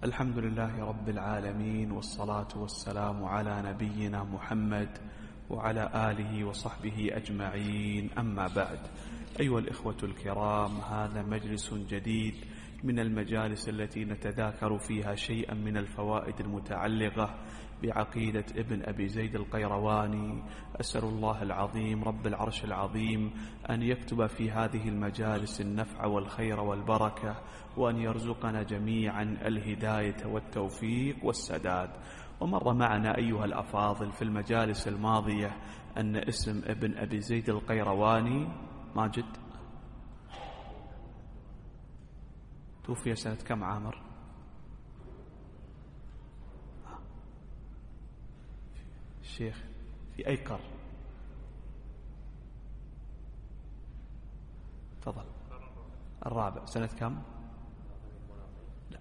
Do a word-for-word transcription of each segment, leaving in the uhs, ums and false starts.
الحمد لله رب العالمين، والصلاة والسلام على نبينا محمد وعلى آله وصحبه أجمعين، أما بعد. أيها الإخوة الكرام، هذا مجلس جديد من المجالس التي نتذاكر فيها شيئا من الفوائد المتعلقة بعقيدة ابن أبي زيد القيرواني. أسأل الله العظيم رب العرش العظيم أن يكتب في هذه المجالس النفع والخير والبركة، وأن يرزقنا جميعا الهداية والتوفيق والسداد. ومر معنا أيها الأفاضل في المجالس الماضية أن اسم ابن أبي زيد القيرواني ماجد توفي سنة كم عامر؟ الشيخ في أي قرن؟ تفضل. الرابع. سنة كم؟ لا،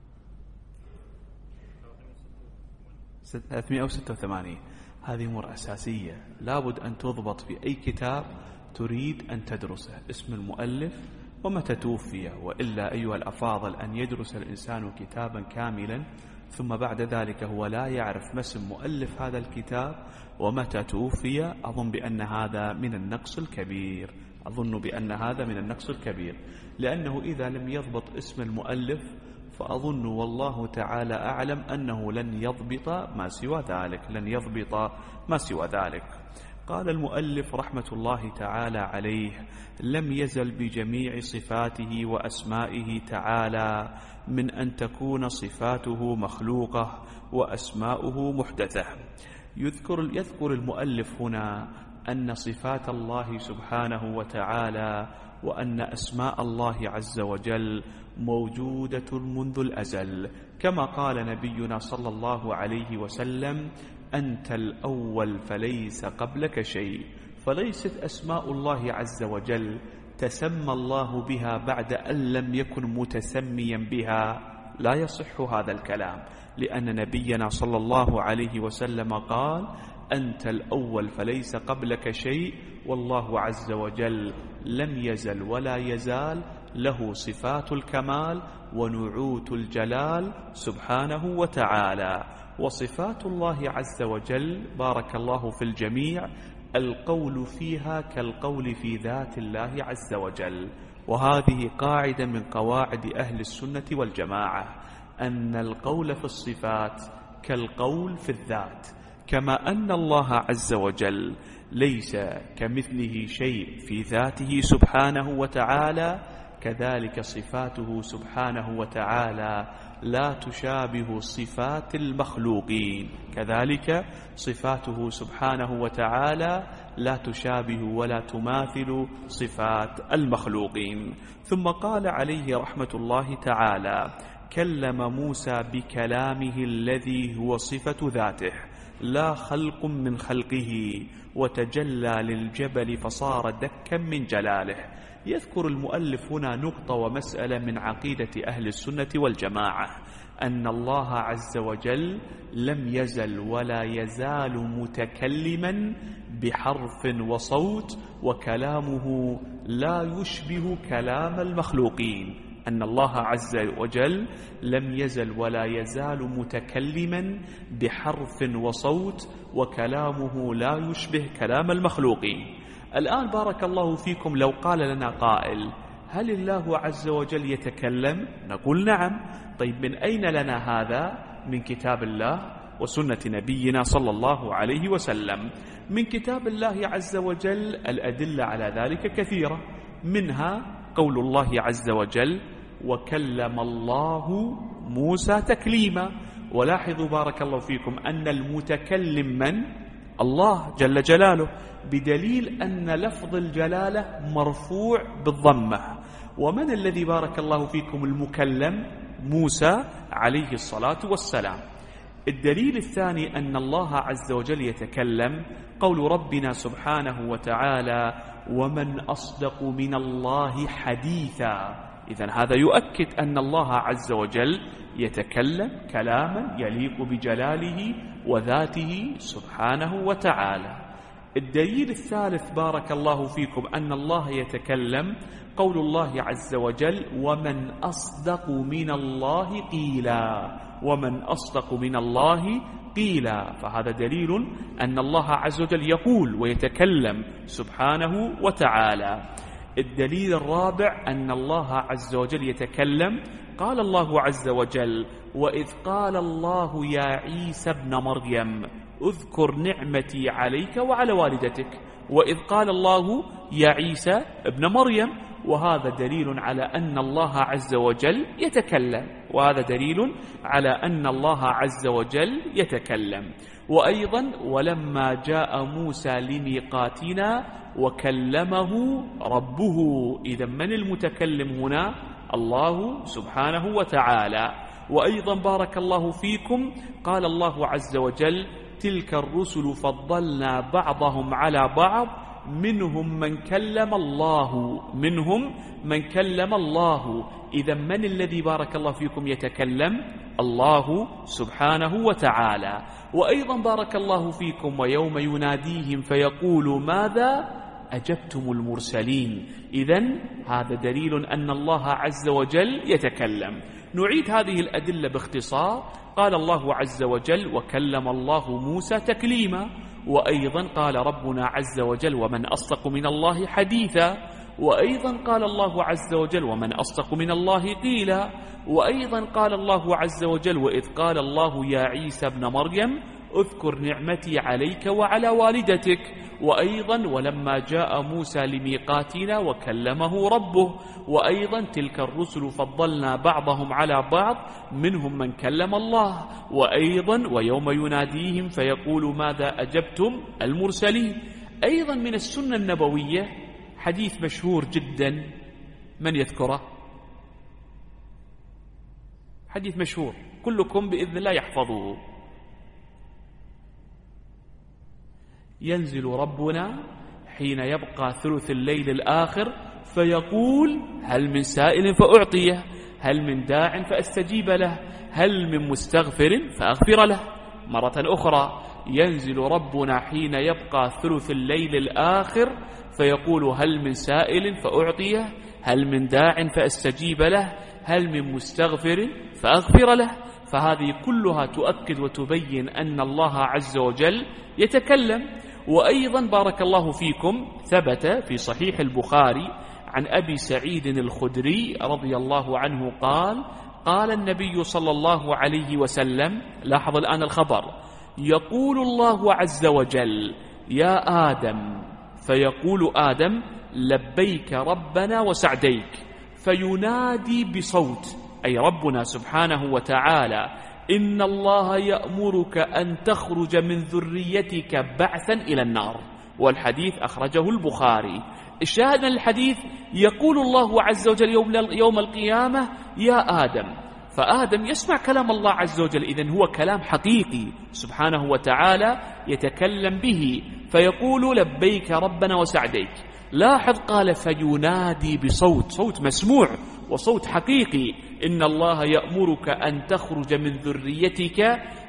ثلاثمائة وستة وثمانين. هذه أمور أساسية لابد أن تضبط في أي كتاب تريد أن تدرسه، اسم المؤلف ومتى توفي، وإلا أيها الأفاضل أن يدرس الإنسان كتابا كاملا ثم بعد ذلك هو لا يعرف ما اسم مؤلف هذا الكتاب ومتى توفي. أظن بأن هذا من النقص الكبير أظن بأن هذا من النقص الكبير لأنه إذا لم يضبط اسم المؤلف فأظن والله تعالى أعلم أنه لن يضبط ما سوى ذلك لن يضبط ما سوى ذلك. قال المؤلف رحمة الله تعالى عليه: لم يزل بجميع صفاته وأسمائه تعالى من أن تكون صفاته مخلوقة وأسماؤه محدثة. يذكر, يذكر المؤلف هنا أن صفات الله سبحانه وتعالى وأن أسماء الله عز وجل موجودة منذ الأزل، كما قال نبينا صلى الله عليه وسلم: أنت الأول فليس قبلك شيء. فليست أسماء الله عز وجل تسمى الله بها بعد أن لم يكن متسميا بها، لا يصح هذا الكلام، لأن نبينا صلى الله عليه وسلم قال: أنت الأول فليس قبلك شيء. والله عز وجل لم يزل ولا يزال له صفات الكمال ونعوت الجلال سبحانه وتعالى. وصفات الله عز وجل بارك الله في الجميع القول فيها كالقول في ذات الله عز وجل، وهذه قاعدة من قواعد أهل السنة والجماعة، أن القول في الصفات كالقول في الذات، كما أن الله عز وجل ليس كمثله شيء في ذاته سبحانه وتعالى، كذلك صفاته سبحانه وتعالى لا تشابه صفات المخلوقين، كذلك صفاته سبحانه وتعالى لا تشابه ولا تماثل صفات المخلوقين. ثم قال عليه رحمة الله تعالى: كلم موسى بكلامه الذي هو صفة ذاته لا خلق من خلقه، وتجلى للجبل فصار دكا من جلاله. يذكر المؤلف هنا نقطة ومسألة من عقيدة أهل السنة والجماعة، أن الله عز وجل لم يزل ولا يزال متكلما بحرف وصوت، وكلامه لا يشبه كلام المخلوقين. أن الله عز وجل لم يزل ولا يزال متكلما بحرف وصوت، وكلامه لا يشبه كلام المخلوقين. الآن بارك الله فيكم لو قال لنا قائل: هل الله عز وجل يتكلم؟ نقول نعم. طيب من أين لنا هذا؟ من كتاب الله وسنة نبينا صلى الله عليه وسلم. من كتاب الله عز وجل الأدلة على ذلك كثيرة، منها قول الله عز وجل: وكلم الله موسى تكليما. ولاحظوا بارك الله فيكم أن المتكلم من؟ الله جل جلاله، بدليل أن لفظ الجلالة مرفوع بالضمة. ومن الذي بارك الله فيكم المكلم؟ موسى عليه الصلاة والسلام. الدليل الثاني أن الله عز وجل يتكلم، قول ربنا سبحانه وتعالى: ومن أصدق من الله حديثا. إذن هذا يؤكد أن الله عز وجل يتكلم كلاما يليق بجلاله وذاته سبحانه وتعالى. الدليل الثالث بارك الله فيكم أن الله يتكلم، قول الله عز وجل: ومن أصدق من الله قيلا، ومن أصدق من الله قيلا. فهذا دليل أن الله عز وجل يقول ويتكلم سبحانه وتعالى. الدليل الرابع أن الله عز وجل يتكلم، قال الله عز وجل: وإذ قال الله يا عيسى ابن مريم اذكر نعمتي عليك وعلى والدتك. وإذ قال الله يا عيسى ابن مريم، وهذا دليل على أن الله عز وجل يتكلم، وهذا دليل على أن الله عز وجل يتكلم. وأيضا: ولما جاء موسى لميقاتنا وكلمه ربه. إذا من المتكلم هنا؟ الله سبحانه وتعالى. وأيضا بارك الله فيكم قال الله عز وجل: تلك الرسل فضلنا بعضهم على بعض منهم من كلم الله، منهم من كلم الله. إذا من الذي بارك الله فيكم يتكلم؟ الله سبحانه وتعالى. وأيضا بارك الله فيكم: ويوم يناديهم فيقول ماذا أجبتم المرسلين. إذن هذا دليل أن الله عز وجل يتكلم. نعيد هذه الأدلة باختصار. قال الله عز وجل: وكلم الله موسى تكليما. وأيضا قال ربنا عز وجل: ومن أصدق من الله حديثا. وأيضا قال الله عز وجل: ومن أصدق من الله قيلا. وأيضا قال الله عز وجل: وإذ قال الله يا عيسى ابن مريم اذكر نعمتي عليك وعلى والدتك. وأيضا: ولما جاء موسى لميقاتنا وكلمه ربه. وأيضا: تلك الرسل فضلنا بعضهم على بعض منهم من كلم الله. وأيضا: ويوم يناديهم فيقول ماذا أجبتم المرسلين. أيضا من السنة النبوية حديث مشهور جدا، من يذكره؟ حديث مشهور كلكم بإذن الله يحفظه: ينزل ربنا حين يبقى ثلث الليل الآخر فيقول هل من سائل فأعطيه، هل من داع فأستجيب له، هل من مستغفر فأغفر له. مرة أخرى: ينزل ربنا حين يبقى ثلث الليل الآخر فيقول هل من سائل فأعطيه، هل من داع فأستجيب له، هل من مستغفر فأغفر له. فهذه كلها تؤكد وتبين أن الله عز وجل يتكلم. وأيضا بارك الله فيكم ثبت في صحيح البخاري عن أبي سعيد الخدري رضي الله عنه قال: قال النبي صلى الله عليه وسلم، لاحظ الآن الخبر: يقول الله عز وجل يا آدم، فيقول آدم لبيك ربنا وسعديك، فينادي بصوت، أي ربنا سبحانه وتعالى: إن الله يأمرك أن تخرج من ذريتك بعثا إلى النار. والحديث أخرجه البخاري. الشاهد من الحديث: يقول الله عز وجل يوم, يوم القيامة يا آدم، فآدم يسمع كلام الله عز وجل، إذن هو كلام حقيقي سبحانه وتعالى يتكلم به، فيقول لبيك ربنا وسعديك. لاحظ قال فينادي بصوت، صوت مسموع وصوت حقيقي: إن الله يأمرك أن تخرج من ذريتك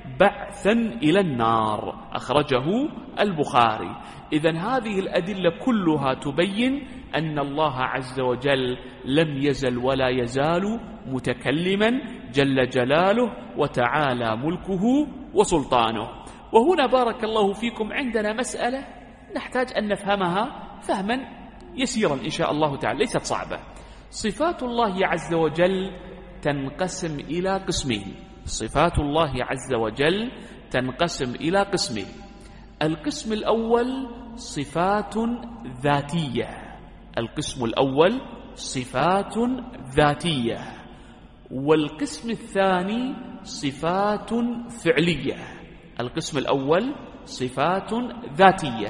بعثا إلى النار. أخرجه البخاري. إذن هذه الأدلة كلها تبين أن الله عز وجل لم يزل ولا يزال متكلما جل جلاله وتعالى ملكه وسلطانه. وهنا بارك الله فيكم عندنا مسألة نحتاج أن نفهمها فهما يسيرا إن شاء الله تعالى، ليست صعبة. صفات الله عز وجل تنقسم إلى قسمين. صفات الله عز وجل تنقسم إلى قسمين. القسم الأول صفات ذاتية، القسم الأول صفات ذاتية. والقسم الثاني صفات فعلية. القسم الأول صفات ذاتية،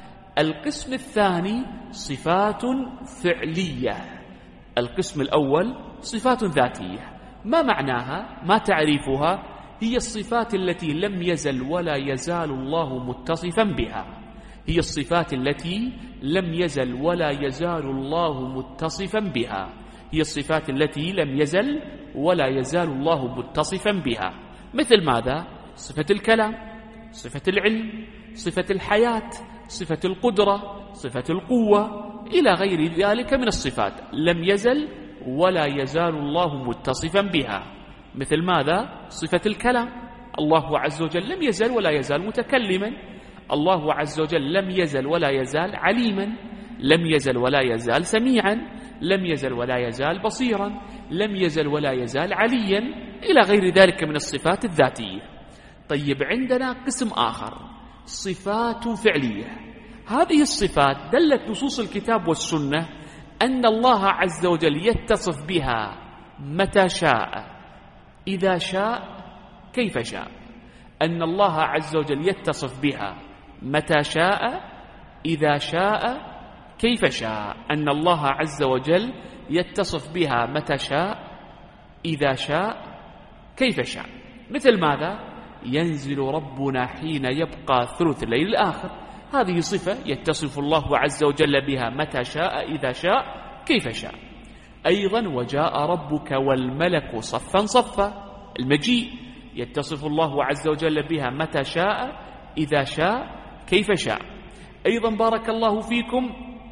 القسم الثاني صفات فعلية. القسم الأول صفات ذاتية، ما معناها؟ ما تعريفها؟ هي الصفات التي لم يزل ولا يزال الله متصفا بها، هي الصفات التي لم يزل ولا يزال الله متصفا بها، هي الصفات التي لم يزل ولا يزال الله متصفا بها. مثل ماذا؟ صفة الكلام، صفة العلم، صفة الحياة، صفة القدرة، صفة القوة، إلى غير ذلك من الصفات لم يزل ولا يزال الله متصفا بها. مثل ماذا؟ صفة الكلام، الله عز وجل لم يزل ولا يزال متكلما، الله عز وجل لم يزل ولا يزال عليما، لم يزل ولا يزال سميعا، لم يزل ولا يزال بصيرا، لم يزل ولا يزال عليا، إلى غير ذلك من الصفات الذاتية. طيب عندنا قسم آخر، صفات فعلية. هذه الصفات دلت نصوص الكتاب والسنة أن الله عز وجل يتصف بها متى شاء، إذا شاء، كيف شاء. أن الله عز وجل يتصف بها متى شاء، إذا شاء، كيف شاء. أن الله عز وجل يتصف بها متى شاء، إذا شاء، كيف شاء. مثل ماذا؟ ينزل ربنا حين يبقى ثلث الليل الآخر، هذه صفة يتصف الله عز وجل بها متى شاء، إذا شاء، كيف شاء. أيضا وجاء ربك والملك صفا صفا، المجيء يتصف الله عز وجل بها متى شاء، إذا شاء، كيف شاء. أيضا بارك الله فيكم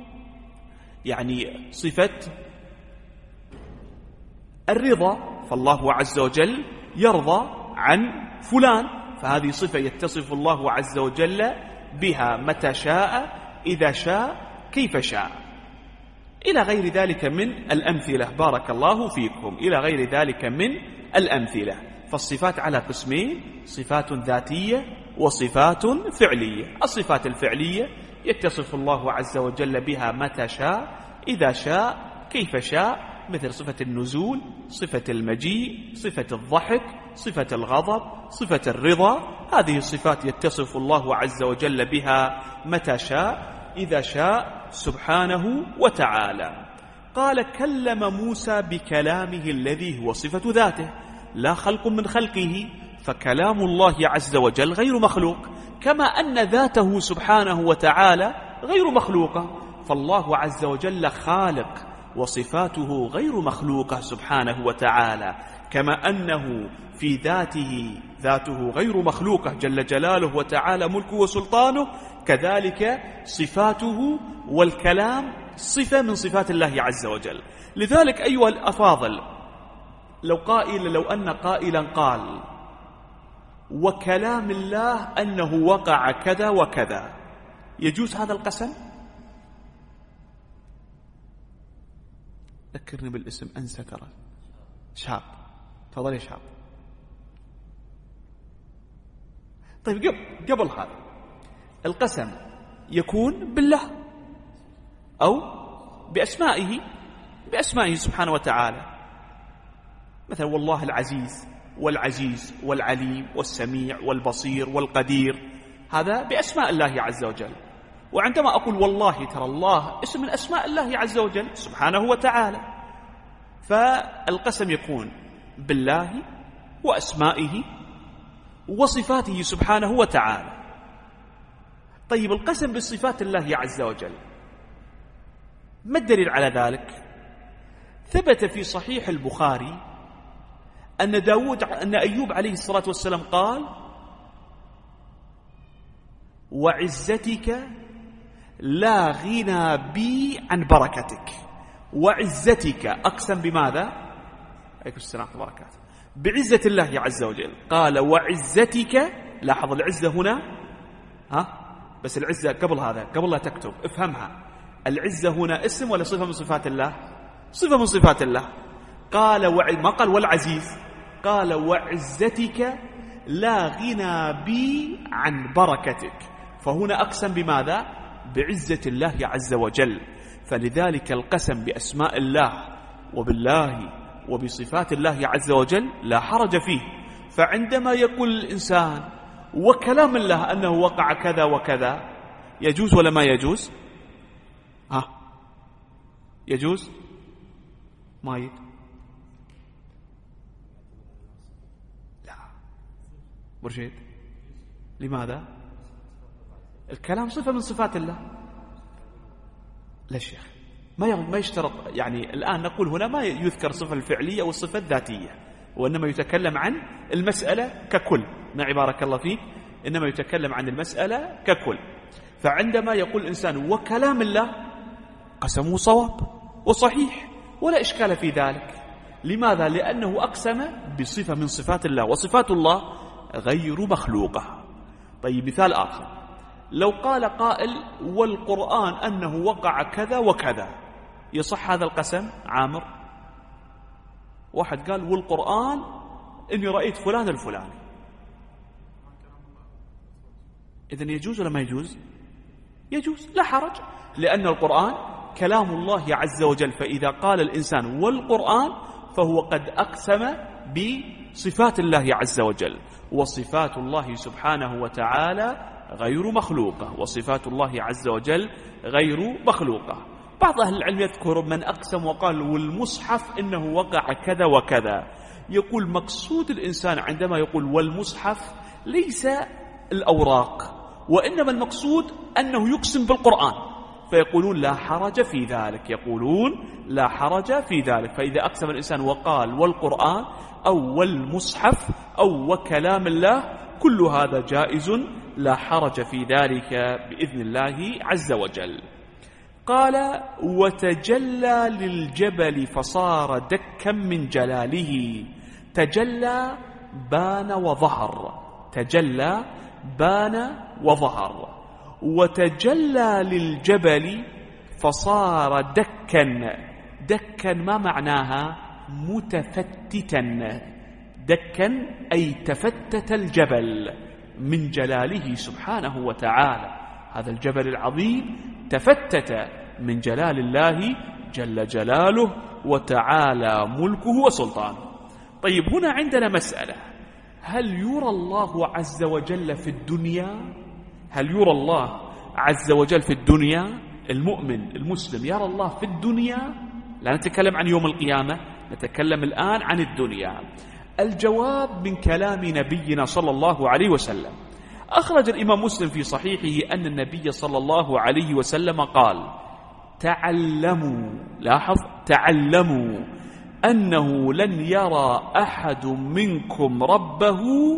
يعني صفة الرضا، فالله عز وجل يرضى عن فلان، فهذه صفة يتصف الله عز وجل بها متى شاء، إذا شاء، كيف شاء، إلى غير ذلك من الأمثلة. بارك الله فيكم، إلى غير ذلك من الأمثلة. فالصفات على قسمين، صفات ذاتية وصفات فعلية. الصفات الفعلية يتصف الله عز وجل بها متى شاء، إذا شاء، كيف شاء، مثل صفة النزول، صفة المجيء، صفة الضحك، صفة الغضب، صفة الرضا. هذه الصفات يتصف الله عز وجل بها متى شاء، إذا شاء سبحانه وتعالى. قال كلم موسى بكلامه الذي هو صفة ذاته، لا خلق من خلقه، فكلام الله عز وجل غير مخلوق، كما أن ذاته سبحانه وتعالى غير مخلوقة، فالله عز وجل خالق وصفاته غير مخلوقة سبحانه وتعالى، كما أنه في ذاته ذاته غير مخلوقة جل جلاله وتعالى ملكه وسلطانه، كذلك صفاته والكلام صفة من صفات الله عز وجل. لذلك أيها الأفاضل، لو قائل لو أن قائلا قال وكلام الله أنه وقع كذا وكذا، يجوز هذا القسم؟ ذكرني بالاسم، أنسى ترى. شاب، تفضل يا شاب. طيب قبل, قبل هذا القسم يكون بالله أو بأسمائه بأسمائه سبحانه وتعالى، مثلا والله العزيز والعزيز والعليم والسميع والبصير والقدير، هذا بأسماء الله عز وجل. وعندما أقول والله، ترى الله اسم من أسماء الله عز وجل سبحانه وتعالى، فالقسم يكون بالله وأسمائه وصفاته سبحانه وتعالى. طيب القسم بالصفات الله عز وجل، ما الدليل على ذلك؟ ثبت في صحيح البخاري أن داود أن أيوب عليه الصلاة والسلام قال وعزتك لا غنى بي عن بركتك. وعزتك أقسم بماذا؟ عليكم السلام ورحمة الله وبركاته. بعزة الله عز وجل. قال وعزتك، لاحظ العزة هنا، ها بس العزة قبل هذا، قبل لا تكتب افهمها، العزة هنا اسم ولا صفة من صفات الله؟ صفة من صفات الله. قال وع... ما قال والعزيز، قال وعزتك لا غنى بي عن بركتك، فهنا أقسم بماذا؟ بعزة الله عز وجل. فلذلك القسم بأسماء الله وبالله وبصفات الله عز وجل لا حرج فيه. فعندما يقول الإنسان وكلام الله أنه وقع كذا وكذا، يجوز ولا ما يجوز؟ ها يجوز؟ ما يجوز؟ لا برشيد، لماذا؟ الكلام صفة من صفات الله. لا شيخ، ما ما يشترط، يعني الآن نقول هنا ما يذكر الصفة الفعلية والصفة الذاتية، وإنما يتكلم عن المسألة ككل. معي بارك الله فيك، إنما يتكلم عن المسألة ككل. فعندما يقول الإنسان وكلام الله، قسمه صواب وصحيح ولا إشكال في ذلك. لماذا؟ لأنه أقسم بصفة من صفات الله، وصفات الله غير مخلوقة. طيب مثال آخر، لو قال قائل والقرآن أنه وقع كذا وكذا، يصح هذا القسم عامر؟ واحد قال والقرآن إني رأيت فلان الفلاني، إذن يجوز ولا ما يجوز؟ يجوز، لا حرج، لأن القرآن كلام الله عز وجل. فإذا قال الإنسان والقرآن فهو قد أقسم بصفات الله عز وجل، وصفات الله سبحانه وتعالى غير مخلوقة، وصفات الله عز وجل غير مخلوقة. بعض أهل العلم يذكر من أقسم وقال والمصحف إنه وقع كذا وكذا. يقول مقصود الإنسان عندما يقول والمصحف ليس الأوراق، وإنما المقصود أنه يقسم بالقرآن، فيقولون لا حرج في ذلك، يقولون لا حرج في ذلك. فإذا أقسم الإنسان وقال والقرآن أو والمصحف أو وكلام الله، كل هذا جائز لا حرج في ذلك بإذن الله عز وجل. قال وتجلى للجبل فصار دكا من جلاله. تجلى بان وظهر، تجلى بان وظهر. وتجلى للجبل فصار دكا. دكا ما معناها؟ متفتتا. دكا أي تفتت الجبل من جلاله سبحانه وتعالى. هذا الجبل العظيم تفتت من جلال الله جل جلاله وتعالى ملكه وسلطانه. طيب هنا عندنا مسألة، هل يرى الله عز وجل في الدنيا؟ هل يرى الله عز وجل في الدنيا؟ المؤمن المسلم يرى الله في الدنيا؟ لا نتكلم عن يوم القيامة، نتكلم الآن عن الدنيا. الجواب من كلام نبينا صلى الله عليه وسلم. أخرج الإمام مسلم في صحيحه أن النبي صلى الله عليه وسلم قال تعلموا، لاحظ تعلموا، أنه لن يرى أحد منكم ربه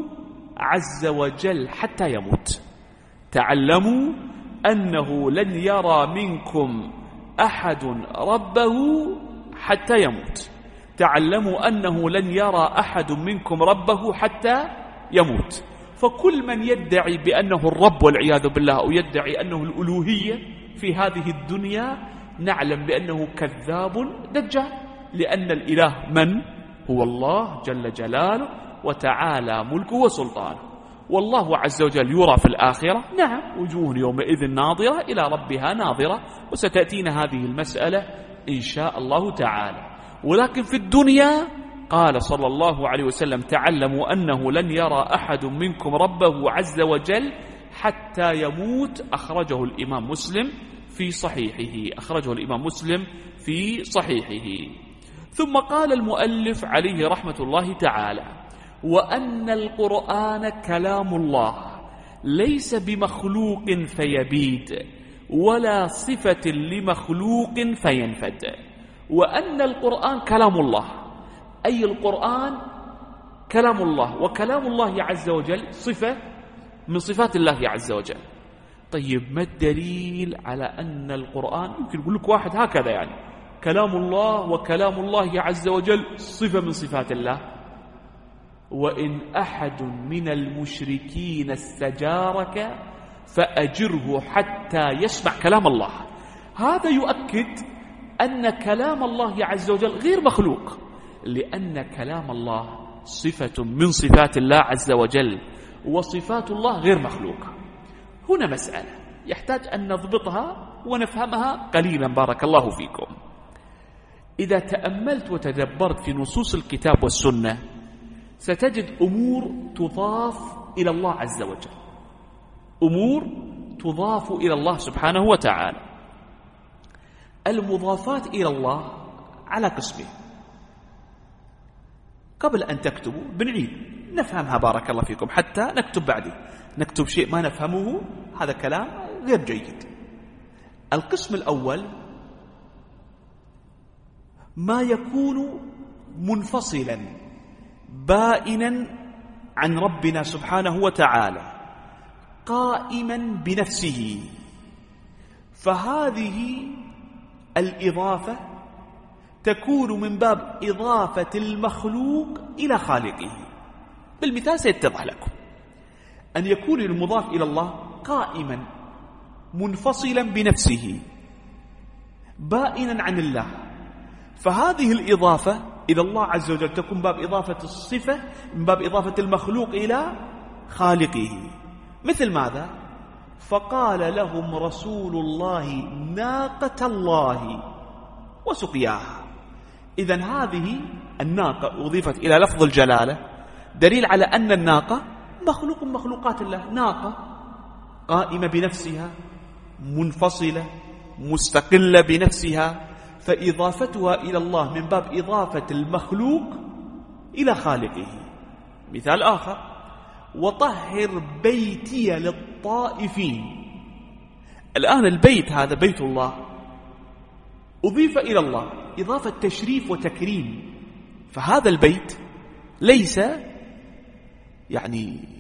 عز وجل حتى يموت. تعلموا أنه لن يرى منكم أحد ربه حتى يموت. تعلموا أنه لن يرى أحد منكم ربه حتى يموت. فكل من يدعي بأنه الرب والعياذ بالله، أو يدعي أنه الألوهية في هذه الدنيا، نعلم بأنه كذاب دجال، لأن الإله من؟ هو الله جل جلاله وتعالى ملكه وسلطانه. والله عز وجل يرى في الآخرة، نعم، وجوه يومئذ ناظرة إلى ربها ناظرة، وستأتينا هذه المسألة إن شاء الله تعالى. ولكن في الدنيا قال صلى الله عليه وسلم تعلموا أنه لن يرى أحد منكم ربه عز وجل حتى يموت. أخرجه الإمام مسلم في صحيحه، أخرجه الإمام مسلم في صحيحه. ثم قال المؤلف عليه رحمة الله تعالى وأن القرآن كلام الله ليس بمخلوق فيبيد ولا صفة لمخلوق فينفد. وأن القرآن كلام الله، أي القرآن كلام الله، وكلام الله عز وجل صفة من صفات الله عز وجل. طيب ما الدليل على أن القرآن، يمكن يقول لك واحد هكذا يعني كلام الله وكلام الله عز وجل صفة من صفات الله. وإن أحد من المشركين استجارك فأجره حتى يسمع كلام الله. هذا يؤكد أن كلام الله عز وجل غير مخلوق، لأن كلام الله صفة من صفات الله عز وجل، وصفات الله غير مخلوقة. هنا مسألة يحتاج أن نضبطها ونفهمها قليلا بارك الله فيكم. إذا تأملت وتدبرت في نصوص الكتاب والسنة ستجد أمور تضاف إلى الله عز وجل، أمور تضاف إلى الله سبحانه وتعالى. المضافات إلى الله على قسمين. قبل أن تكتبوا بنعيد نفهمها بارك الله فيكم حتى نكتب بعدين. نكتب شيء ما نفهمه هذا كلام غير جيد. القسم الأول ما يكون منفصلا بائنا عن ربنا سبحانه وتعالى، قائما بنفسه، فهذه الإضافة تكون من باب إضافة المخلوق إلى خالقه. بالمثال سيتضح لكم أن يكون المضاف إلى الله قائما منفصلا بنفسه بائنا عن الله، فهذه الإضافة إلى الله عز وجل تكون باب إضافة الصفة من باب إضافة المخلوق إلى خالقه. مثل ماذا؟ فقال لهم رسول الله ناقة الله وسقياها. إذن هذه الناقة أضيفت إلى لفظ الجلالة دليل على أن الناقة مخلوق من مخلوقات الله، ناقة قائمة بنفسها منفصلة مستقلة بنفسها، فإضافتها إلى الله من باب إضافة المخلوق إلى خالقه. مثال آخر: وطهر بيتي للطائفين. الآن البيت هذا بيت الله أضيف إلى الله إضافة تشريف وتكريم، فهذا البيت ليس يعني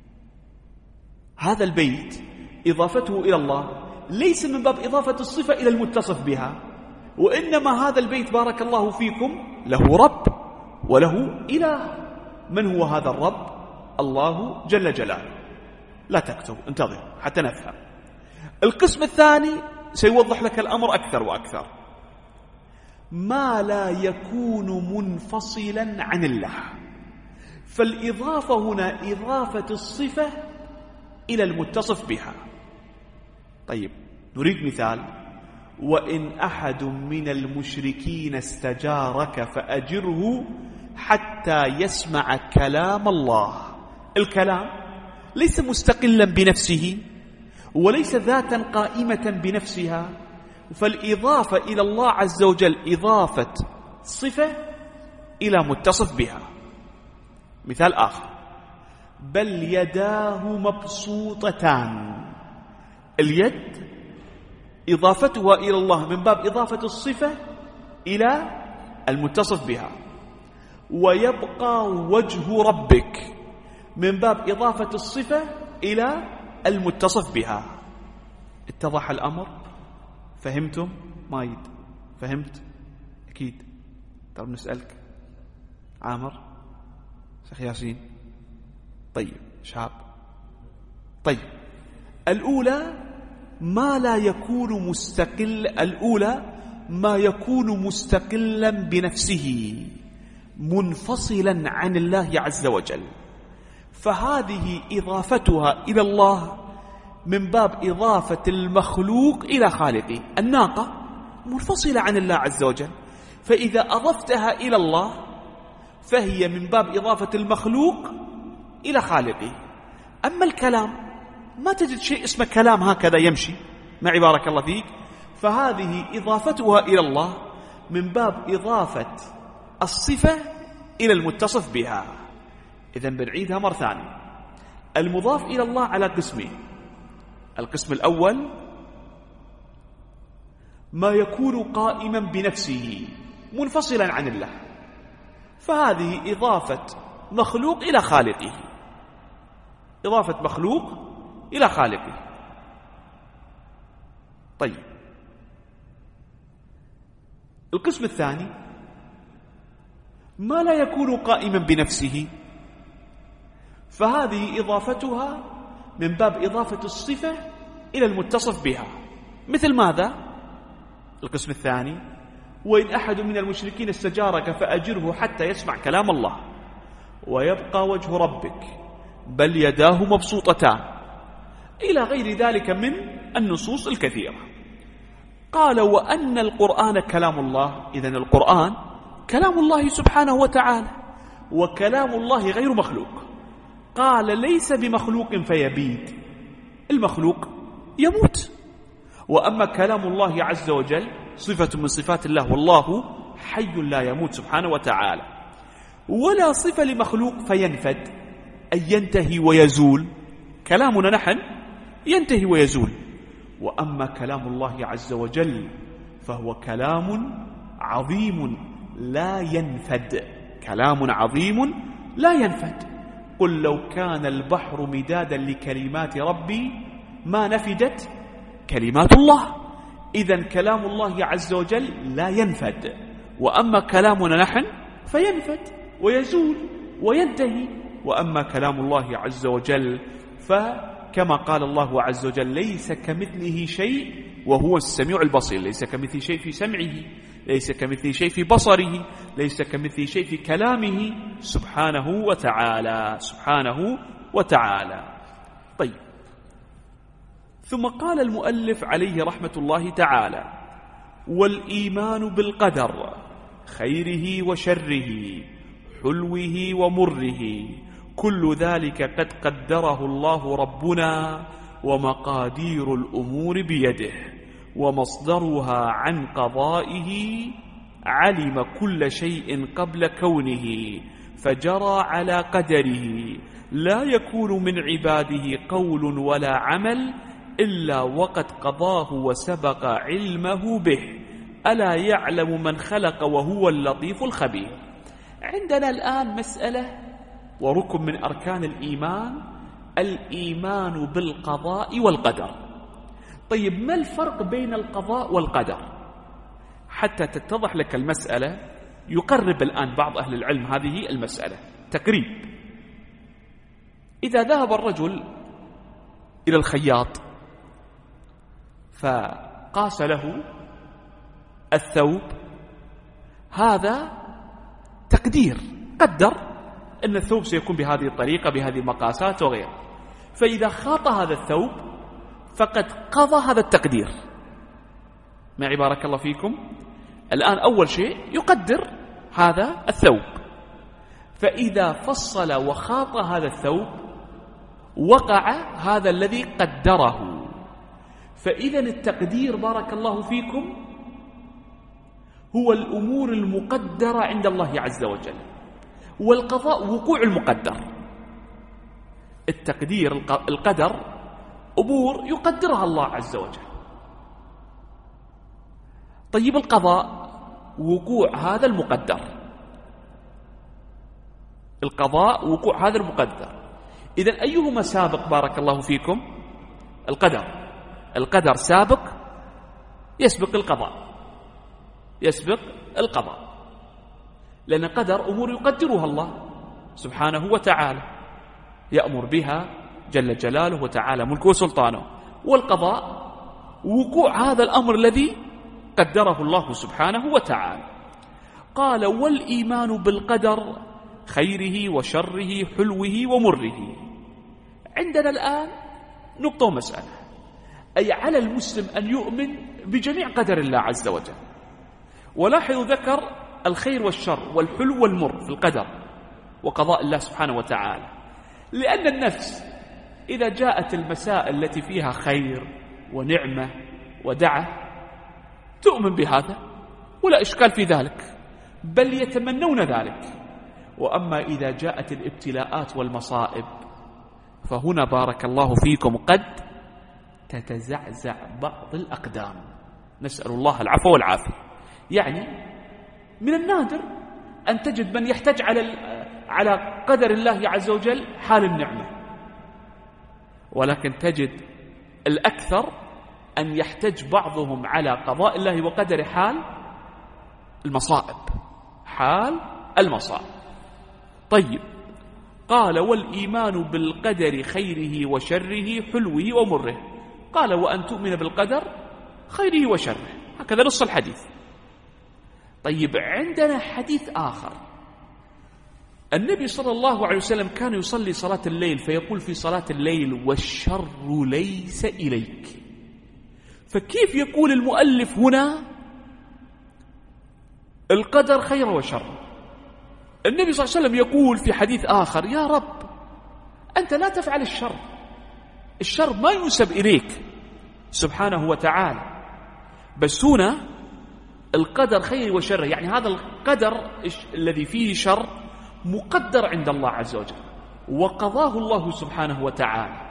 هذا البيت إضافته إلى الله ليس من باب إضافة الصفة إلى المتصف بها، وإنما هذا البيت بارك الله فيكم له رب وله إله. من هو هذا الرب؟ الله جل جلاله. لا تكتب، انتظر حتى نفهم. القسم الثاني سيوضح لك الأمر أكثر وأكثر. ما لا يكون منفصلا عن الله، فالإضافة هنا إضافة الصفة إلى المتصف بها. طيب نريد مثال: وإن أحد من المشركين استجارك فأجره حتى يسمع كلام الله. الكلام ليس مستقلا بنفسه وليس ذاتا قائمة بنفسها، فالإضافة إلى الله عز وجل إضافة صفة إلى متصف بها. مثال آخر: بل يداه مبسوطتان. اليد إضافتها إلى الله من باب إضافة الصفة إلى المتصف بها. ويبقى وجه ربك من باب إضافة الصفة إلى المتصف بها. اتضح الأمر؟ فهمتم؟ مايد فهمت؟ أكيد. طب نسألك عامر، شيخ ياسين. طيب شاب. طيب الأولى ما لا يكون مستقل، الأولى ما يكون مستقلا بنفسه منفصلا عن الله عز وجل، فهذه إضافتها إلى الله من باب إضافة المخلوق إلى خالقه. الناقة منفصلة عن الله عز وجل، فإذا أضفتها إلى الله فهي من باب إضافة المخلوق إلى خالقه. أما الكلام ما تجد شيء اسمه كلام هكذا يمشي معي بارك الله فيك، فهذه إضافتها إلى الله من باب إضافة الصفة إلى المتصف بها. إذن بنعيدها مرة ثانية. المضاف إلى الله على قسمين: القسم الأول ما يكون قائما بنفسه منفصلا عن الله، فهذه إضافة مخلوق إلى خالقه، إضافة مخلوق إلى خالقه. طيب القسم الثاني ما لا يكون قائما بنفسه، فهذه إضافتها من باب إضافة الصفة إلى المتصف بها. مثل ماذا؟ القسم الثاني: وإن أحد من المشركين استجارك فأجره حتى يسمع كلام الله ويبقى وجه ربك بل يداه مبسوطتان، إلى غير ذلك من النصوص الكثيرة. قال: وأن القرآن كلام الله. إذن القرآن كلام الله سبحانه وتعالى، وكلام الله غير مخلوق. قال: ليس بمخلوق فيبيد، المخلوق يموت. وأما كلام الله عز وجل صفة من صفات الله، والله حي لا يموت سبحانه وتعالى. ولا صفة لمخلوق فينفد أي ينتهي ويزول، كلامنا نحن ينتهي ويزول. وأما كلام الله عز وجل فهو كلام عظيم لا ينفد، كلام عظيم لا ينفد. قل لو كان البحر مدادا لكلمات ربي ما نفدت كلمات الله. إذن كلام الله عز وجل لا ينفد، وأما كلامنا نحن فينفد ويزول وينتهي. وأما كلام الله عز وجل فكما قال الله عز وجل ليس كمثله شيء وهو السميع البصير. ليس كمثله شيء في سمعه، ليس كمثله شيء في بصره، ليس كمثله شيء في كلامه سبحانه وتعالى سبحانه وتعالى. طيب، ثم قال المؤلف عليه رحمة الله تعالى: والإيمان بالقدر خيره وشره حلوه ومره كل ذلك قد قدره الله ربنا، ومقادير الأمور بيده، ومصدرها عن قضائه علم كل شيء قبل كونه فجرى على قدره، لا يكون من عباده قول ولا عمل إلا وقد قضاه وسبق علمه به، ألا يعلم من خلق وهو اللطيف الخبير. عندنا الآن مسألة وركن من أركان الإيمان، الإيمان بالقضاء والقدر. طيب، ما الفرق بين القضاء والقدر؟ حتى تتضح لك المسألة يقرب الآن بعض أهل العلم هذه المسألة تقريب. إذا ذهب الرجل إلى الخياط فقاس له الثوب، هذا تقدير، قدر أن الثوب سيكون بهذه الطريقة بهذه المقاسات وغيره. فإذا خاط هذا الثوب فقد قضى هذا التقدير. معي بارك الله فيكم؟ الآن أول شيء يقدر هذا الثوب، فإذا فصل وخاط هذا الثوب وقع هذا الذي قدره. فإذا التقدير بارك الله فيكم هو الأمور المقدرة عند الله عز وجل، والقضاء وقوع المقدر. التقدير القدر أمور يقدرها الله عز وجل. طيب، القضاء وقوع هذا المقدر، القضاء وقوع هذا المقدر. إذن أيهما سابق بارك الله فيكم؟ القدر. القدر سابق، يسبق القضاء، يسبق القضاء، لأن قدر أمور يقدرها الله سبحانه وتعالى، يأمر بها جل جلاله وتعالى ملكه وسلطانه. والقضاء وقوع هذا الأمر الذي قدره الله سبحانه وتعالى. قال: والإيمان بالقدر خيره وشره حلوه ومره. عندنا الآن نقطة ومسألة، أي على المسلم أن يؤمن بجميع قدر الله عز وجل. ولاحظوا ذكر الخير والشر والحلو والمر في القدر وقضاء الله سبحانه وتعالى، لأن النفس إذا جاءت المسائل التي فيها خير ونعمة ودعة تؤمن بهذا ولا إشكال في ذلك، بل يتمنون ذلك. وأما إذا جاءت الابتلاءات والمصائب فهنا بارك الله فيكم قد تتزعزع بعض الأقدام، نسأل الله العفو والعافية. يعني من النادر أن تجد من يحتج على على قدر الله عز وجل حال النعمة، ولكن تجد الأكثر أن يحتج بعضهم على قضاء الله وقدر حال المصائب، حال المصائب. طيب، قال: والإيمان بالقدر خيره وشره حلوه ومره. قال: وأن تؤمن بالقدر خيره وشره، هكذا نص الحديث. طيب، عندنا حديث آخر، النبي صلى الله عليه وسلم كان يصلي صلاة الليل فيقول في صلاة الليل: والشر ليس إليك. فكيف يقول المؤلف هنا القدر خير وشر؟ النبي صلى الله عليه وسلم يقول في حديث آخر: يا رب أنت لا تفعل الشر، الشر ما ينسب إليك سبحانه وتعالى، بس هنا القدر خير وشر، يعني هذا القدر الذي فيه شر مقدر عند الله عز وجل وقضاه الله سبحانه وتعالى.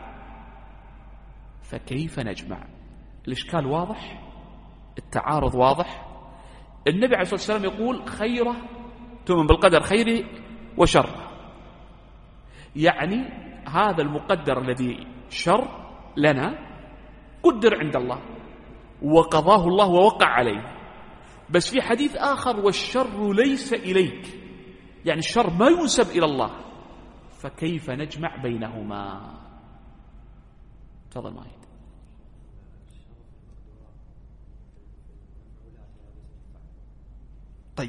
فكيف نجمع؟ الإشكال واضح، التعارض واضح. النبي عليه الصلاة والسلام يقول: خيره تؤمن بالقدر خيره وشره، يعني هذا المقدر الذي شر لنا قدر عند الله وقضاه الله ووقع عليه. بس في حديث آخر والشر ليس إليك، يعني الشر ما ينسب إلى الله، فكيف نجمع بينهما؟ تفضل مايد. طيب،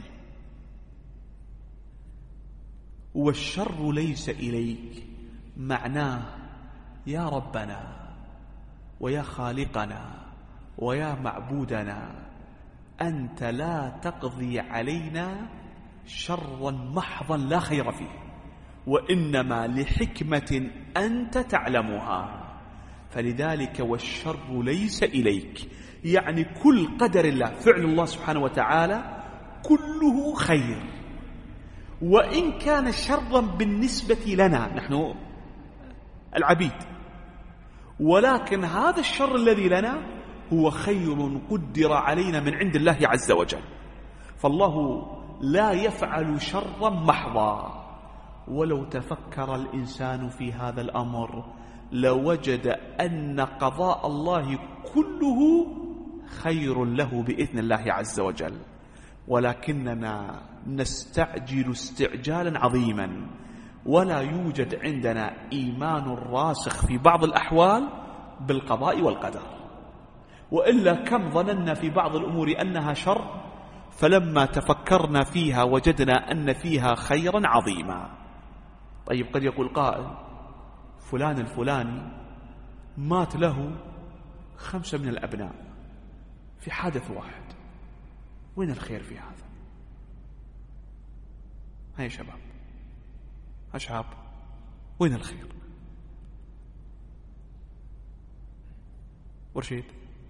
والشر ليس إليك معناه يا ربنا ويا خالقنا ويا معبودنا، أنت لا تقضي علينا شرا محضا لا خير فيه، وإنما لحكمة أنت تعلمها، فلذلك والشر ليس إليك، يعني كل قدر الله فعل الله سبحانه وتعالى كله خير، وإن كان شرا بالنسبة لنا نحن العبيد، ولكن هذا الشر الذي لنا هو خير قدر علينا من عند الله عز وجل. فالله لا يفعل شرا محضا. ولو تفكر الإنسان في هذا الأمر لوجد أن قضاء الله كله خير له بإذن الله عز وجل، ولكننا نستعجل استعجالا عظيما، ولا يوجد عندنا إيمان راسخ في بعض الأحوال بالقضاء والقدر، وإلا كم ظننا في بعض الأمور أنها شر، فلما تفكرنا فيها وجدنا أن فيها خيرا عظيما. طيب، قد يقول قائل فلان الفلاني مات له خمسة من الأبناء في حادث واحد، وين الخير في هذا؟ هيا شباب، أشعاب، وين الخير؟ ورشيد.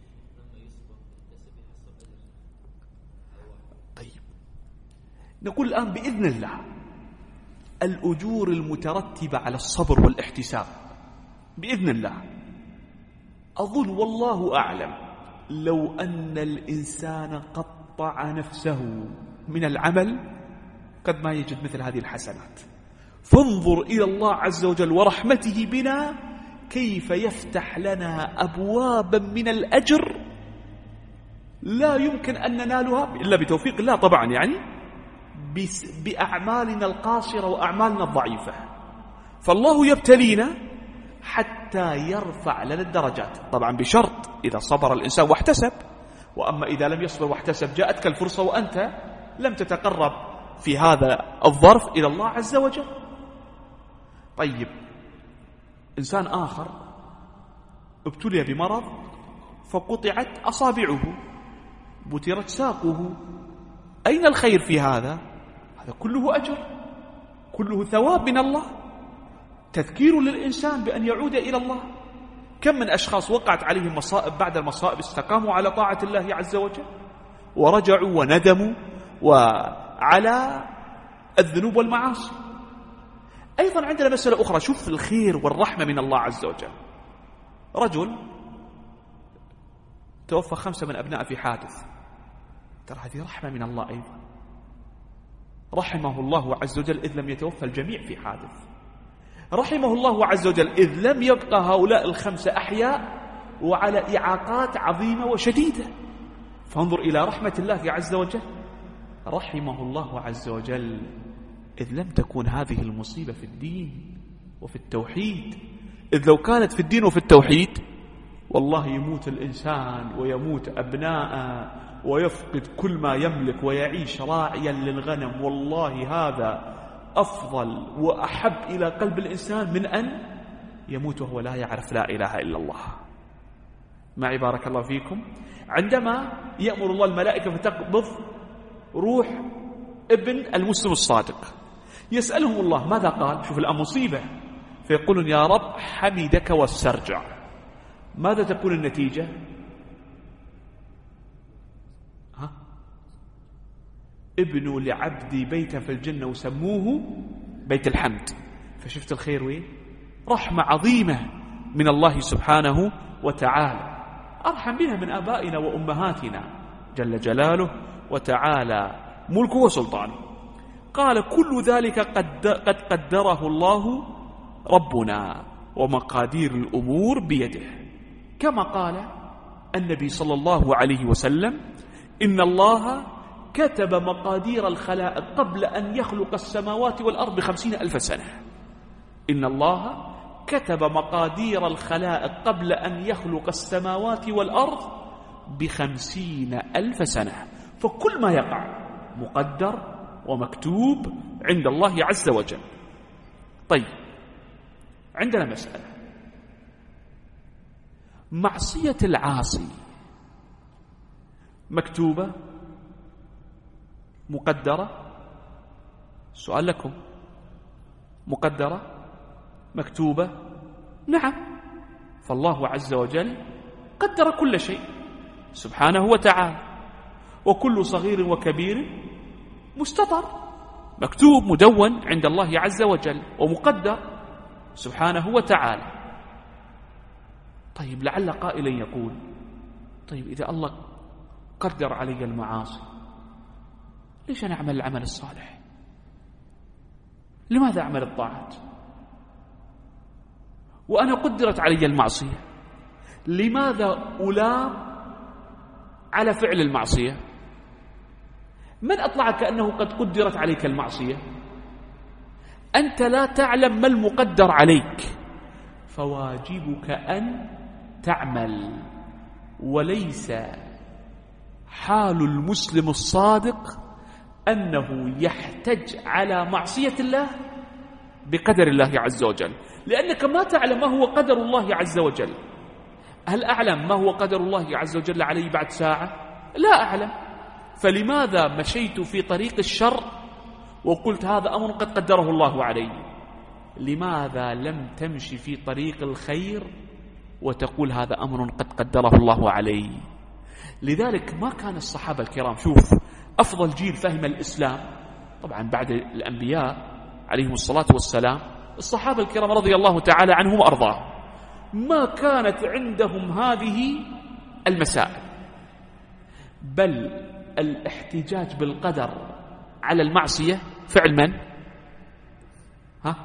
طيب، نقول الآن بإذن الله الأجور المترتبة على الصبر والاحتساب بإذن الله، أظن والله أعلم لو أن الإنسان قطع نفسه من العمل قد ما يجد مثل هذه الحسنات. فانظر إلى الله عز وجل ورحمته بنا كيف يفتح لنا أبوابا من الأجر لا يمكن أن ننالها إلا بتوفيق الله طبعا، يعني بأعمالنا القاصرة وأعمالنا الضعيفة. فالله يبتلينا حتى يرفع لنا الدرجات، طبعا بشرط إذا صبر الإنسان واحتسب. وأما إذا لم يصبر واحتسب جاءتك الفرصة وأنت لم تتقرب في هذا الظرف إلى الله عز وجل. طيب، إنسان آخر ابتلي بمرض فقطعت أصابعه، بترت ساقه، أين الخير في هذا؟ هذا كله أجر، كله ثواب من الله، تذكير للإنسان بأن يعود إلى الله. كم من أشخاص وقعت عليهم مصائب بعد المصائب استقاموا على طاعة الله عز وجل ورجعوا وندموا وعلى الذنوب والمعاصي. أيضا عندنا مسألة أخرى، شوف الخير والرحمة من الله عز وجل. رجل توفى خمسة من أبناء في حادث، ترى هذه رحمة من الله أيضا، رحمه الله عز وجل إذ لم يتوفى الجميع في حادث، رحمه الله عز وجل إذ لم يبقى هؤلاء الخمسة أحياء وعلى إعاقات عظيمة وشديدة. فانظر إلى رحمة الله عز وجل، رحمه الله عز وجل إذ لم تكن هذه المصيبة في الدين وفي التوحيد، إذ لو كانت في الدين وفي التوحيد والله يموت الإنسان ويموت أبناءه ويفقد كل ما يملك ويعيش راعيا للغنم، والله هذا أفضل وأحب إلى قلب الإنسان من أن يموت وهو لا يعرف لا إله إلا الله. معي بارك الله فيكم. عندما يأمر الله الملائكة فتقبض روح ابن المسلم الصادق، يسألهم الله ماذا قال؟ شوف الآن مصيبة، فيقولون يا رب حمدك واسترجع. ماذا تكون النتيجة؟ ها؟ ابنوا لعبدي بيتا في الجنة وسموه بيت الحمد. فشفت الخير وين؟ رحمة عظيمة من الله سبحانه وتعالى، أرحم بنا من آبائنا وأمهاتنا جل جلاله وتعالى ملكه وسلطانه. قال كل ذلك قد, قد قدره الله ربنا ومقادير الأمور بيده، كما قال النبي صلى الله عليه وسلم: إن الله كتب مقادير الخلائق قبل أن يخلق السماوات والأرض بخمسين ألف سنة. إن الله كتب مقادير الخلائق قبل أن يخلق السماوات والأرض بخمسين ألف سنة، فكل ما يقع مقدر ومكتوب عند الله عز وجل. طيب، عندنا مسألة: معصية العاصي مكتوبة مقدرة؟ سؤال لكم، مقدرة مكتوبة؟ نعم، فالله عز وجل قدر كل شيء سبحانه وتعالى، وكل صغير وكبير مستطر، مكتوب مدون عند الله عز وجل ومقدر سبحانه وتعالى. طيب، لعل قائلا يقول: طيب إذا الله قدر علي المعاصي، ليش أنا أعمل العمل الصالح؟ لماذا أعمل الطاعات؟ وأنا قدرت علي المعصية، لماذا ألام على فعل المعصية؟ من أطلعك أنه قد قدرت عليك المعصية؟ أنت لا تعلم ما المقدر عليك، فواجبك أن تعمل. وليس حال المسلم الصادق أنه يحتج على معصية الله بقدر الله عز وجل، لأنك ما تعلم ما هو قدر الله عز وجل. هل أعلم ما هو قدر الله عز وجل علي بعد ساعة؟ لا أعلم. فلماذا مشيت في طريق الشر وقلت هذا أمر قد قدره الله علي؟ لماذا لم تمشي في طريق الخير وتقول هذا أمر قد قدره الله علي؟ لذلك ما كان الصحابة الكرام، شوف، أفضل جيل فهم الإسلام طبعا بعد الأنبياء عليهم الصلاة والسلام، الصحابة الكرام رضي الله تعالى عنهم وأرضاهم، ما كانت عندهم هذه المسائل، بل الاحتجاج بالقدر على المعصية فعل من؟ ها؟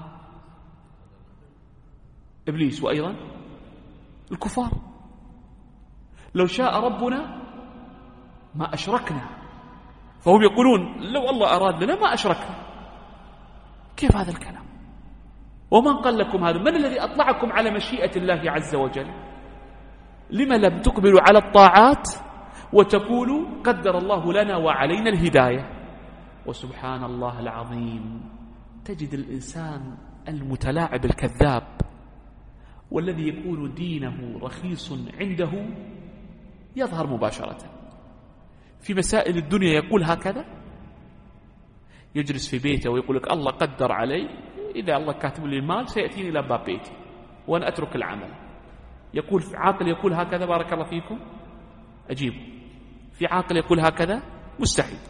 إبليس، وأيضا الكفار. لو شاء ربنا ما أشركنا، فهم يقولون لو الله أراد لنا ما أشركنا. كيف هذا الكلام؟ ومن قال لكم هذا؟ من الذي أطلعكم على مشيئة الله عز وجل؟ لما لم تقبلوا على الطاعات وتقولوا قدر الله لنا وعلينا الهداية؟ وسبحان الله العظيم، تجد الإنسان المتلاعب الكذاب والذي يكون دينه رخيص عنده يظهر مباشرة في مسائل الدنيا، يقول هكذا، يجلس في بيته ويقول لك الله قدر علي، إذا الله كاتب لي المال سيأتيني إلى باب بيتي وأنا أترك العمل. يقول عاقل يقول هكذا؟ بارك الله فيكم، أجيب، في عاقل يقول هكذا؟ مستحيل.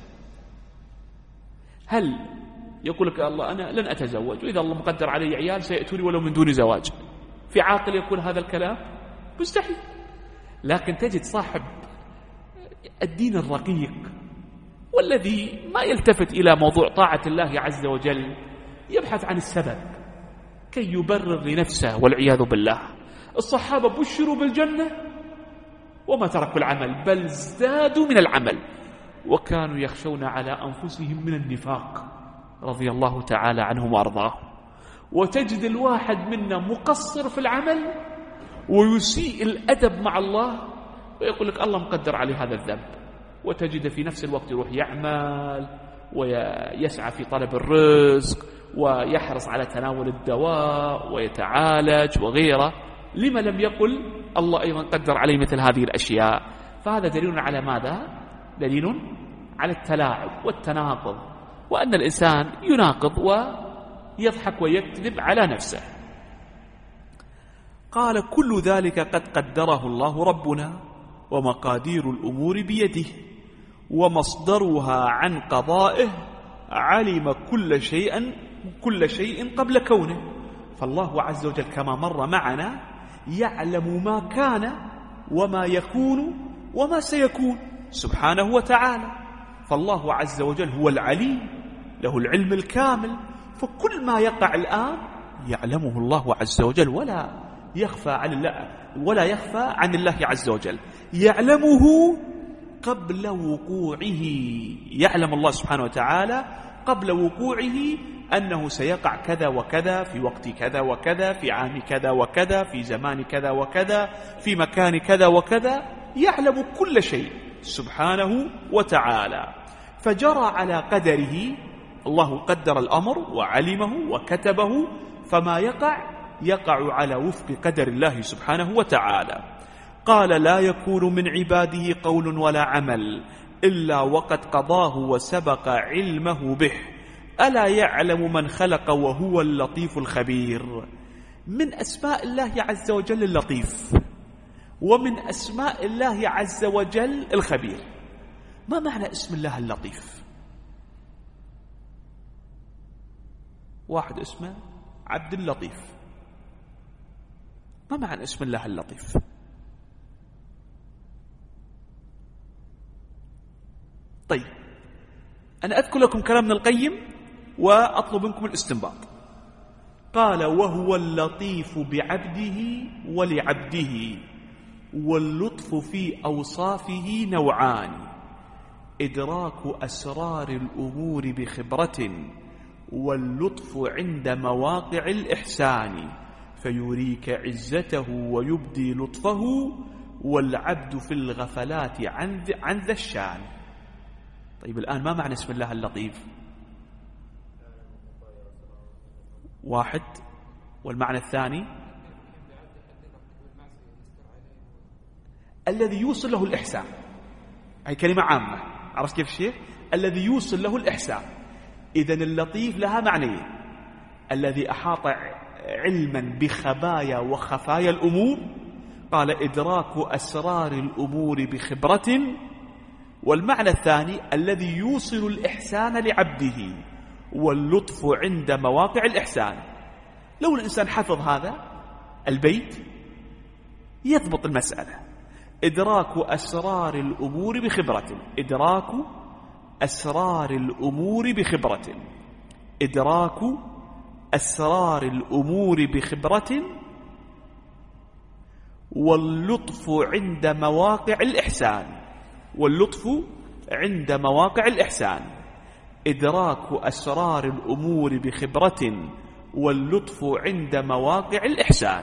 هل يقول لك الله أنا لن أتزوج، وإذا الله مقدر علي عيال سيأتوني ولو من دون زواج؟ في عاقل يقول هذا الكلام؟ مستحيل. لكن تجد صاحب الدين الرقيق والذي ما يلتفت إلى موضوع طاعة الله عز وجل، يبحث عن السبب كي يبرر لنفسه والعياذ بالله. الصحابة بشروا بالجنة وما تركوا العمل، بل ازدادوا من العمل، وكانوا يخشون على أنفسهم من النفاق رضي الله تعالى عنهم وأرضاهم. وتجد الواحد منا مقصر في العمل ويسيء الأدب مع الله ويقول لك الله مقدر عليه هذا الذنب، وتجد في نفس الوقت يروح يعمل ويسعى في طلب الرزق ويحرص على تناول الدواء ويتعالج وغيره. لما لم يقل الله أيضا قدر عليه مثل هذه الأشياء؟ فهذا دليل على ماذا؟ دليل على التلاعب والتناقض، وأن الإنسان يناقض ويضحك ويكذب على نفسه. قال كل ذلك قد قدره الله ربنا ومقادير الأمور بيده، ومصدرها عن قضائه علم كل شيء كل شيء قبل كونه. فالله عز وجل كما مر معنا يعلم ما كان وما يكون وما سيكون سبحانه وتعالى. فالله عز وجل هو العليم، له العلم الكامل، فكل ما يقع الآن يعلمه الله عز وجل ولا يخفى عن الله ولا يخفى عن الله عز وجل، يعلمه قبل وقوعه. يعلم الله سبحانه وتعالى قبل وقوعه أنه سيقع كذا وكذا في وقت كذا وكذا في عام كذا وكذا في زمان كذا وكذا في مكان كذا وكذا، يعلم كل شيء سبحانه وتعالى. فجرى على قدره، الله قدر الأمر وعلمه وكتبه، فما يقع يقع على وفق قدر الله سبحانه وتعالى. قال لا يكون من عباده قول ولا عمل إلا وقد قضاه وسبق علمه به، ألا يعلم من خلق وهو اللطيف الخبير. من أسماء الله عز وجل اللطيف، ومن أسماء الله عز وجل الخبير. ما معنى اسم الله اللطيف؟ واحد اسمه عبد اللطيف، ما معنى اسم الله اللطيف؟ طيب أنا أذكر لكم كلام ابن القيم وأطلب منكم الاستنباط. قال وهو اللطيف بعبده ولعبده، واللطف في أوصافه نوعان: إدراك أسرار الأمور بخبرة، واللطف عند مواقع الإحسان، فيريك عزته ويبدي لطفه، والعبد في الغفلات عن ذا الشان. طيب الآن ما معنى اسم الله اللطيف؟ واحد. والمعنى الثاني الذي يوصل له الإحسان، هي كلمة عامة، عرفت كيف الشيء؟ الذي يوصل له الإحسان. إذن اللطيف لها معنيين: الذي أحاط علما بخبايا وخفايا الأمور، قال إدراك أسرار الأمور بخبرة. والمعنى الثاني الذي يوصل الإحسان لعبده، واللطف عند مواقع الإحسان. لو الإنسان حفظ هذا البيت يضبط المسألة: إدراك أسرار الأمور بخبرة، إدراك أسرار الأمور بخبرة، إدراك أسرار الأمور بخبرة، واللطف عند مواقع الإحسان، واللطف عند مواقع الإحسان، إدراك أسرار الأمور بخبرة، واللطف عند مواقع الإحسان.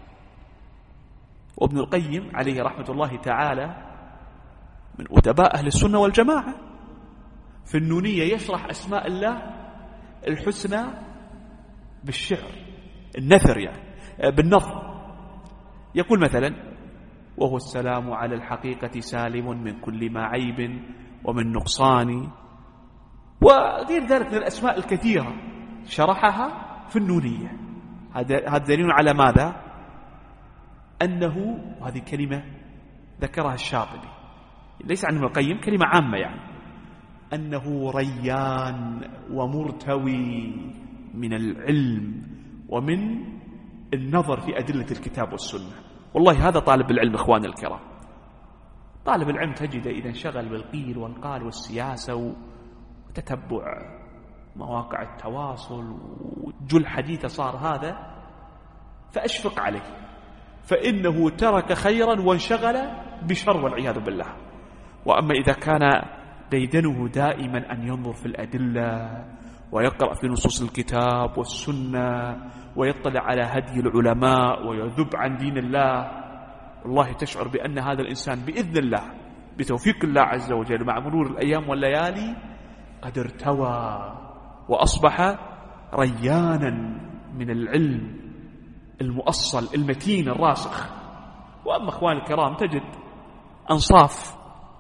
وابن القيم عليه رحمة الله تعالى من أدباء أهل السنة والجماعة، في النونية يشرح أسماء الله الحسنى بالشعر، النثر يعني بالنظر. يقول مثلا: وهو السلام على الحقيقة سالم من كل ما عيب ومن نقصان، وغير ذلك من الأسماء الكثيرة شرحها في النونية. هذا دليل على ماذا؟ أنه، وهذه كلمة ذكرها الشاطبي ليس عن ابن القيم، كلمة عامة يعني، أنه ريان ومرتوي من العلم ومن النظر في أدلة الكتاب والسنة. والله هذا طالب العلم إخواني الكرام. طالب العلم تجده إذا انشغل بالقيل والقال والسياسة وتتبع مواقع التواصل وجل حديثه صار هذا، فأشفق عليه، فإنه ترك خيرا وانشغل بشر والعياذ بالله. وأما إذا كان ديدنه دائما أن ينظر في الأدلة ويقرأ في نصوص الكتاب والسنة ويطلع على هدي العلماء ويذب عن دين الله، والله تشعر بأن هذا الإنسان بإذن الله بتوفيق الله عز وجل مع مرور الأيام والليالي قد ارتوى وأصبح ريانا من العلم المؤصل المتين الراسخ. وأما أخوان الكرام تجد أنصاف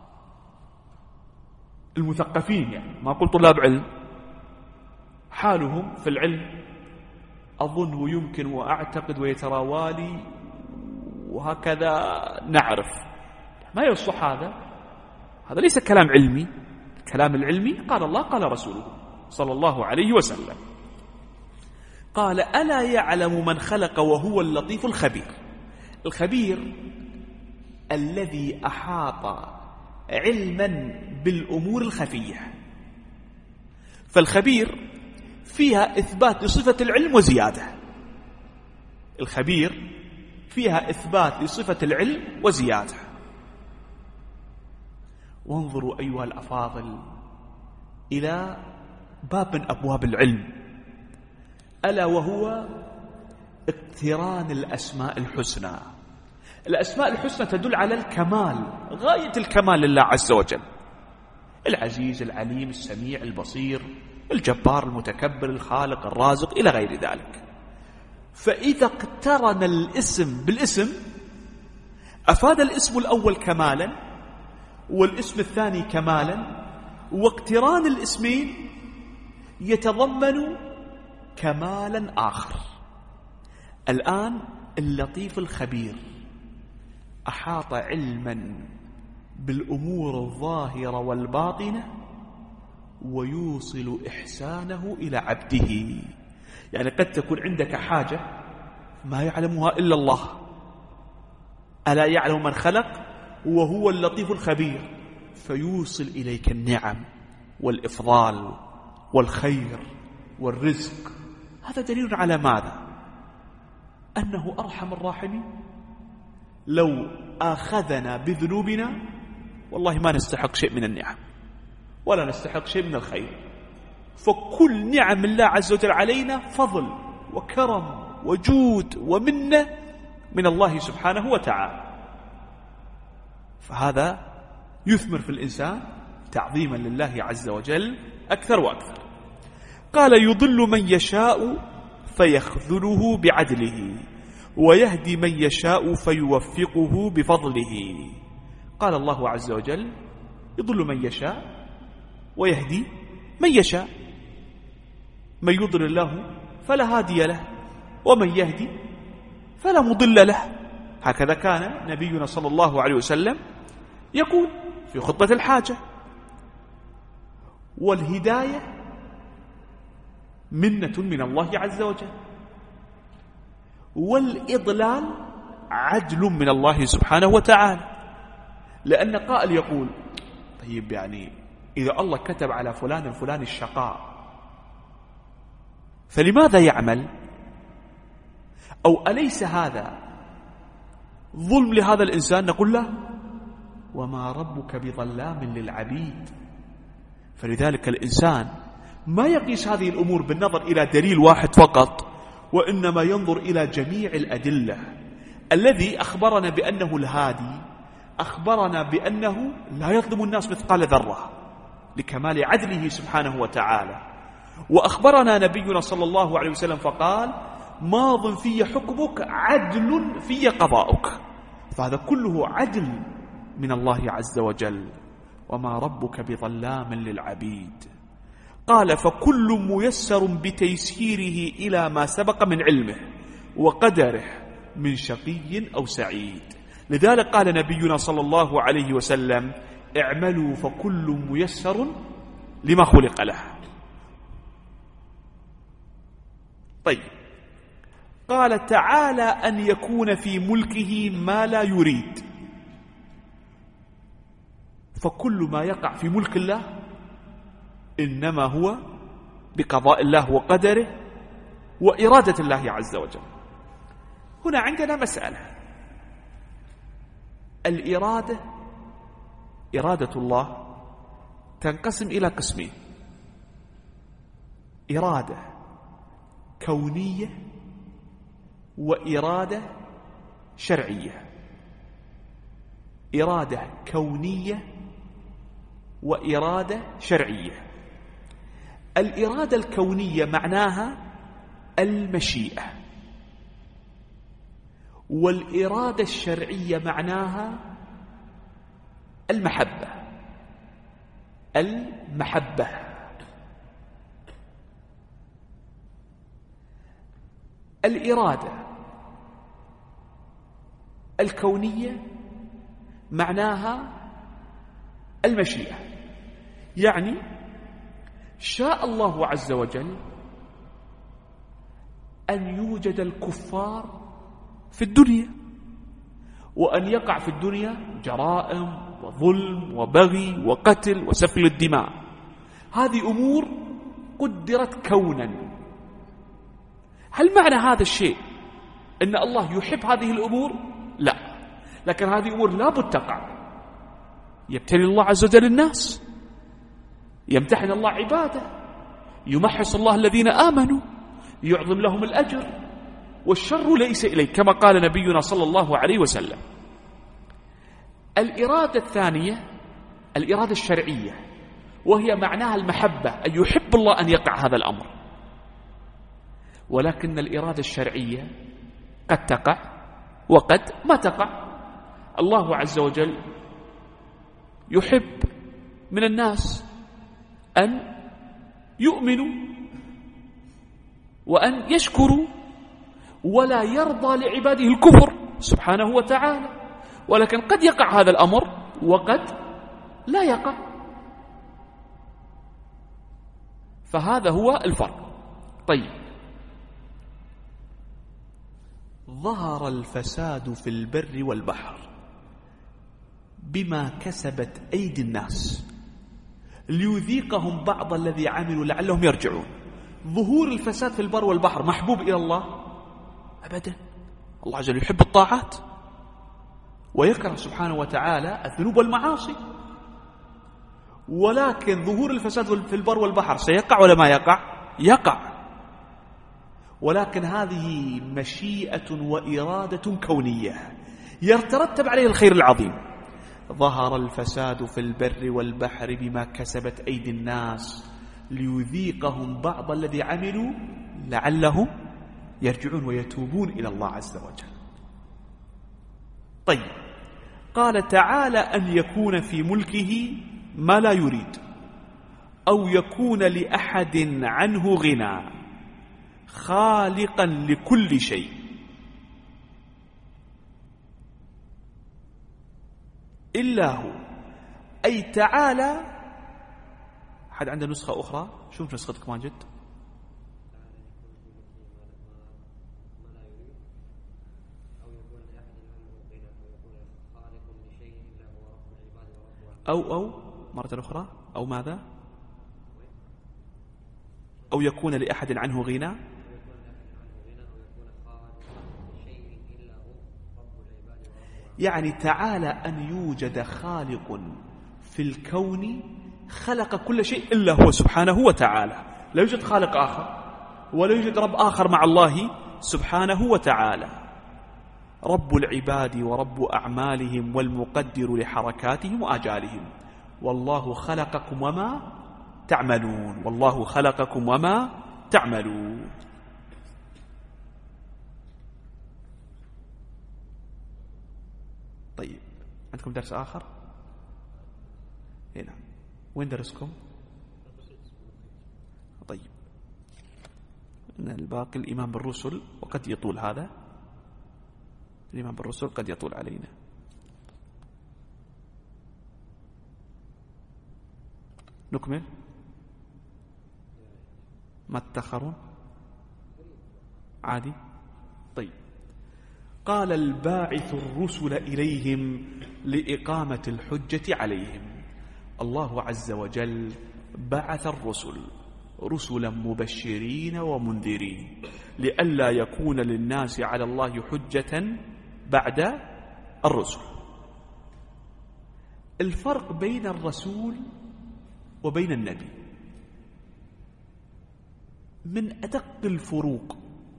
المثقفين، يعني ما أقول طلاب علم، حالهم في العلم أظن ويمكن وأعتقد ويتراوالي وهكذا نعرف. ما يصح هذا، هذا ليس كلام علمي. الكلام العلمي قال الله قال رسوله صلى الله عليه وسلم. قال ألا يعلم من خلق وهو اللطيف الخبير. الخبير الذي أحاط علما بالأمور الخفية. فالخبير فيها إثبات صفة العلم وزيادة، الخبير فيها إثبات لصفة العلم وزيادة. وانظروا أيها الأفاضل إلى باب من أبواب العلم، ألا وهو اقتران الأسماء الحسنى. الأسماء الحسنى تدل على الكمال، غاية الكمال لله عز وجل: العزيز، العليم، السميع، البصير، الجبار، المتكبر، الخالق، الرازق، إلى غير ذلك. فإذا اقترن الاسم بالاسم أفاد الاسم الأول كمالا والاسم الثاني كمالا، واقتران الاسمين يتضمن كمالا آخر. الآن اللطيف الخبير أحاط علما بالأمور الظاهرة والباطنة ويوصل إحسانه إلى عبده. يعني قد تكون عندك حاجة ما يعلمها إلا الله، ألا يعلم من خلق وهو اللطيف الخبير، فيوصل إليك النعم والإفضال والخير والرزق. هذا دليل على ماذا؟ أنه أرحم الراحمين. لو آخذنا بذنوبنا والله ما نستحق شيء من النعم ولا نستحق شيء من الخير، فكل نعم الله عز وجل علينا فضل وكرم وجود ومنة من الله سبحانه وتعالى. فهذا يثمر في الإنسان تعظيما لله عز وجل أكثر وأكثر. قال: يضل من يشاء فيخذله بعدله ويهدي من يشاء فيوفقه بفضله. قال الله عز وجل: يضل من يشاء ويهدي من يشاء، من يضل الله فلا هادي له ومن يهدي فلا مضل له. هكذا كان نبينا صلى الله عليه وسلم يقول في خطبة الحاجة. والهداية منة من الله عز وجل، والإضلال عدل من الله سبحانه وتعالى. لأن قائل يقول: طيب يعني إذا الله كتب على فلان الفلاني الشقاء فلماذا يعمل؟ أو أليس هذا ظلم لهذا الإنسان؟ نقول له: وما ربك بظلام للعبيد. فلذلك الإنسان ما يقيس هذه الأمور بالنظر إلى دليل واحد فقط، وإنما ينظر إلى جميع الأدلة. الذي أخبرنا بأنه الهادي أخبرنا بأنه لا يظلم الناس مثقال ذرة لكمال عدله سبحانه وتعالى. وأخبرنا نبينا صلى الله عليه وسلم فقال: ماض في حكمك عدل في قضاؤك. فهذا كله عدل من الله عز وجل. وما ربك بظلام للعبيد. قال: فكل ميسر بتيسيره إلى ما سبق من علمه وقدره من شقي أو سعيد. لذلك قال نبينا صلى الله عليه وسلم: اعملوا فكل ميسر لما خلق له. طيب، قال تعالى: أن يكون في ملكه ما لا يريد. فكل ما يقع في ملك الله إنما هو بقضاء الله وقدره وإرادة الله عز وجل. هنا عندنا مسألة: الإرادة، إرادة الله تنقسم إلى قسمين: إرادة كونية وإرادة شرعية. إرادة كونية وإرادة شرعية. الإرادة الكونية معناها المشيئة، والإرادة الشرعية معناها المحبة. المحبة الإرادة الكونية معناها المشيئة، يعني شاء الله عز وجل أن يوجد الكفار في الدنيا، وأن يقع في الدنيا جرائم وظلم وبغي وقتل وسفك الدماء. هذه أمور قدرت كونا. هل معنى هذا الشيء إن الله يحب هذه الأمور؟ لا، لكن هذه أمور لابد تقع. يبتلي الله عز وجل الناس، يمتحن الله عباده، يمحص الله الذين آمنوا، يعظم لهم الأجر، والشر ليس إليك كما قال نبينا صلى الله عليه وسلم. الإرادة الثانية الإرادة الشرعية، وهي معناها المحبة، أن يحب الله أن يقع هذا الأمر. ولكن الإرادة الشرعية قد تقع وقد ما تقع. الله عز وجل يحب من الناس أن يؤمنوا وأن يشكروا، ولا يرضى لعباده الكفر سبحانه وتعالى. ولكن قد يقع هذا الأمر وقد لا يقع. فهذا هو الفرق. طيب، ظهر الفساد في البر والبحر بما كسبت أيدي الناس ليذيقهم بعض الذي عملوا لعلهم يرجعون. ظهور الفساد في البر والبحر محبوب إلى الله؟ أبدا. الله عز وجل يحب الطاعات ويكره سبحانه وتعالى الذنوب والمعاصي. ولكن ظهور الفساد في البر والبحر سيقع ولا ما يقع؟ يقع. ولكن هذه مشيئة وإرادة كونية يترتب عليه الخير العظيم. ظهر الفساد في البر والبحر بما كسبت أيدي الناس ليذيقهم بعض الذي عملوا لعلهم يرجعون ويتوبون إلى الله عز وجل. طيب، قال تعالى أن يكون في ملكه ما لا يريد، أو يكون لأحد عنه غنى، خالقا لكل شيء. إلا هو، أي تعالى. حد عنده نسخة أخرى؟ شوف نسختك ماجد. أو أو مرة أخرى، أو ماذا؟ أو يكون لأحد عنه غنى. يعني تعالى أن يوجد خالق في الكون خلق كل شيء إلا هو سبحانه وتعالى. لا يوجد خالق آخر ولا يوجد رب آخر مع الله سبحانه وتعالى. رب العباد ورب أعمالهم والمقدر لحركاتهم وآجالهم. والله خلقكم وما تعملون. والله خلقكم وما تعملون. طيب، عندكم درس آخر؟ هنا وين درسكم؟ طيب، الباقي الإيمان بالرسل، وقد يطول هذا الإيمان بالرسل، قد يطول علينا. نكمل. ما تتأخرون؟ عادي. طيب، قال الباعث الرسل إليهم لإقامة الحجة عليهم. الله عز وجل بعث الرسل رسلا مبشرين ومنذرين لئلا يكون للناس على الله حجة بعد الرسل. الفرق بين الرسول وبين النبي من أدق الفروق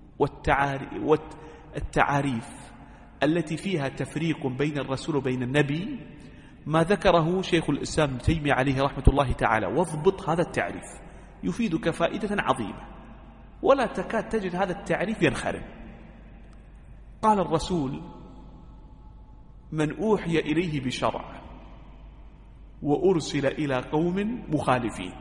والتعاريف التي فيها تفريق بين الرسول وبين النبي ما ذكره شيخ الإسلام ابن تيمية عليه رحمة الله تعالى. واضبط هذا التعريف، يفيدك فائدة عظيمة ولا تكاد تجد هذا التعريف ينخرم. قال الرسول من أوحي إليه بشرع وأرسل إلى قوم مخالفين،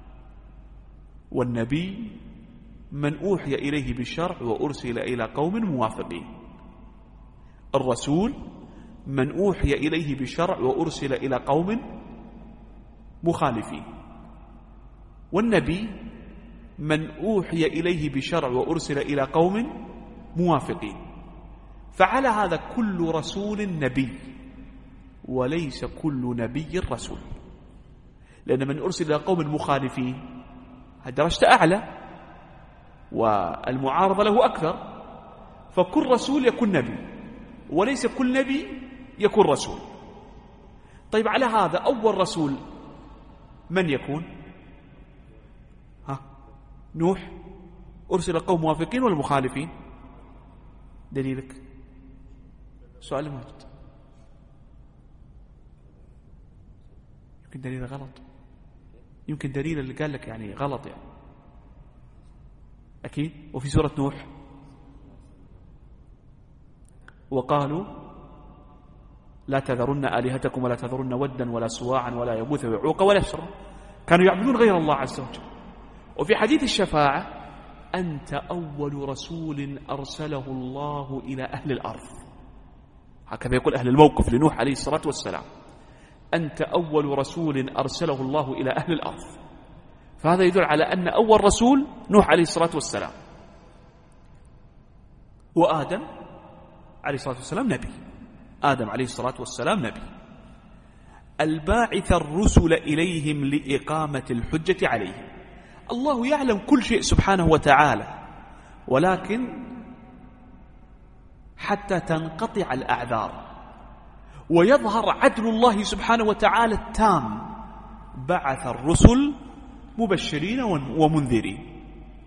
والنبي من أوحي إليه بالشرع وأرسل إلى قوم موافقين. الرسول من أوحي إليه بالشرع وأرسل إلى قوم مخالفين، والنبي من أوحي إليه بشرع وأرسل إلى قوم موافقين. فعلى هذا كل رسول نبي وليس كل نبي رسول، لأن من أرسل إلى قوم مخالفين درجة أعلى والمعارضة له أكثر، فكل رسول يكون نبي، وليس كل نبي يكون رسول. طيب على هذا أول رسول من يكون؟ ها نوح أرسل قوم موافقين ولا مخالفين؟ دليلك؟ سؤال موجود. يمكن دليل غلط، يمكن دليل اللي قال لك يعني غلط يعني أكيد. وفي سورة نوح وقالوا لا تذرن آلهتكم ولا تذرن ودا ولا سواعا ولا يغوث ويعوق ولا يسرا، كانوا يعبدون غير الله عز وجل. وفي حديث الشفاعة أنت أول رسول أرسله الله إلى أهل الأرض، هكذا يقول أهل الموقف لنوح عليه الصلاة والسلام، أنت أول رسول أرسله الله إلى أهل الأرض. فهذا يدل على أن أول رسول نوح عليه الصلاة والسلام، وآدم عليه الصلاة والسلام نبي، آدم عليه الصلاة والسلام نبي. الباعث الرسل إليهم لإقامة الحجة عليهم. الله يعلم كل شيء سبحانه وتعالى، ولكن حتى تنقطع الأعذار ويظهر عدل الله سبحانه وتعالى التام بعث الرسل مبشرين ومنذرين.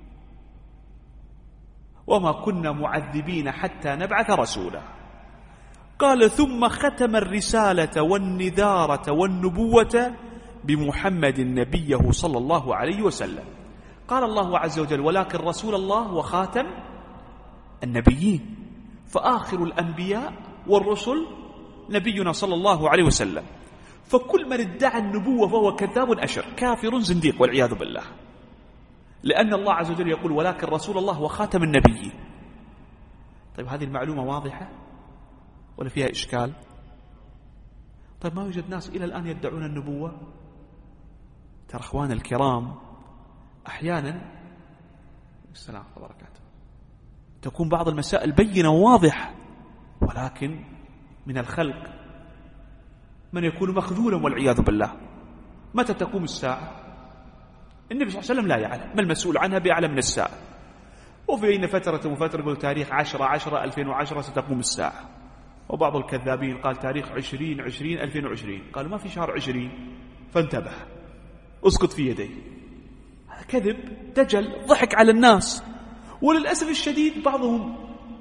وما كنا معذبين حتى نبعث رسولا. قال ثم ختم الرسالة والنذارة والنبوة بمحمد نبيه صلى الله عليه وسلم. قال الله عز وجل ولكن رسول الله وخاتم النبيين، فآخر الأنبياء والرسل نبينا صلى الله عليه وسلم. فكل من ادعى النبوة فهو كذاب أشر كافر زنديق والعياذ بالله، لأن الله عز وجل يقول ولكن رسول الله وخاتم النبيين. طيب هذه المعلومة واضحة ولا فيها إشكال؟ طيب ما يوجد ناس إلى الآن يدعون النبوة؟ ترى أخوان الكرام أحيانا السلام وبركاته تكون بعض المسائل بينة وواضحة، ولكن من الخلق من يكون مخذولا والعياذ بالله. متى تقوم الساعة؟ النبي صلى الله عليه وسلم لا يعلم، ما المسؤول عنها بأعلم من الساعة. وفي بين فترة وفترة يقول تاريخ عشرة عشرة ألفين وعشرة ستقوم الساعة، وبعض الكذابين قال تاريخ عشرين عشرين ألفين وعشرين، قالوا ما في شهر عشرين فانتبه اسقط في يديه. هذا كذب دجل ضحك على الناس. وللأسف الشديد بعضهم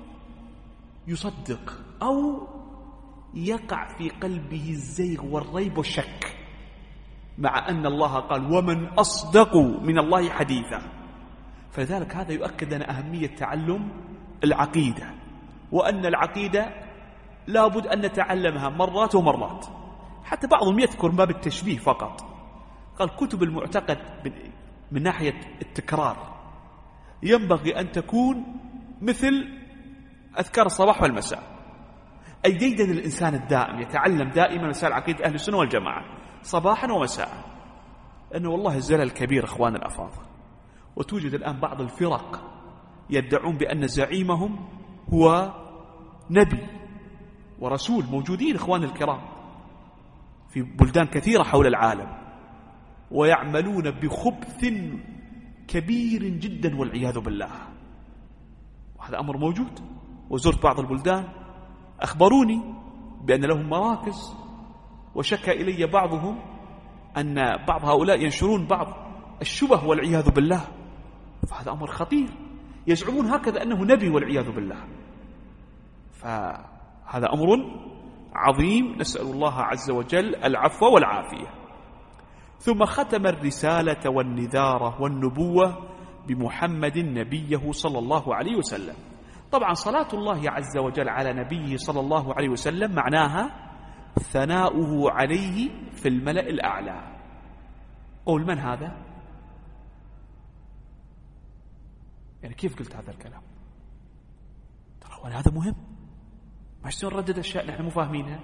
يصدق أو يقع في قلبه الزيغ والريب والشك، مع أن الله قال ومن أصدق من الله حديثا. فلذلك هذا يؤكد لنا أهمية تعلم العقيدة، وأن العقيدة لابد أن نتعلمها مرات ومرات. حتى بعضهم يذكر باب التشبيه فقط، قال كتب المعتقد من ناحية التكرار ينبغي أن تكون مثل أذكار الصباح والمساء، أي ديدن الإنسان الدائم يتعلم دائما مسائل عقيدة أهل السنة والجماعة صباحا ومساء. أنه والله الزلل الكبير إخوان الأفاضل، وتوجد الآن بعض الفرق يدعون بأن زعيمهم هو نبي ورسول، موجودين إخوان الكرام في بلدان كثيرة حول العالم، ويعملون بخبث كبير جدا والعياذ بالله. وهذا أمر موجود، وزرت بعض البلدان أخبروني بأن لهم مراكز، وشكى إلي بعضهم أن بعض هؤلاء ينشرون بعض الشبه والعياذ بالله. فهذا أمر خطير، يزعمون هكذا أنه نبي والعياذ بالله. فهذا أمر عظيم، نسأل الله عز وجل العفو والعافية. ثم ختم الرسالة والنذارة والنبوة بمحمد نبيه صلى الله عليه وسلم. طبعا صلاة الله عز وجل على نبيه صلى الله عليه وسلم معناها ثناؤه عليه في الملأ الأعلى. قول من هذا؟ يعني كيف قلت هذا الكلام؟ ترى هذا مهم، ما شلون نردد أشياء نحن مو فاهمينها.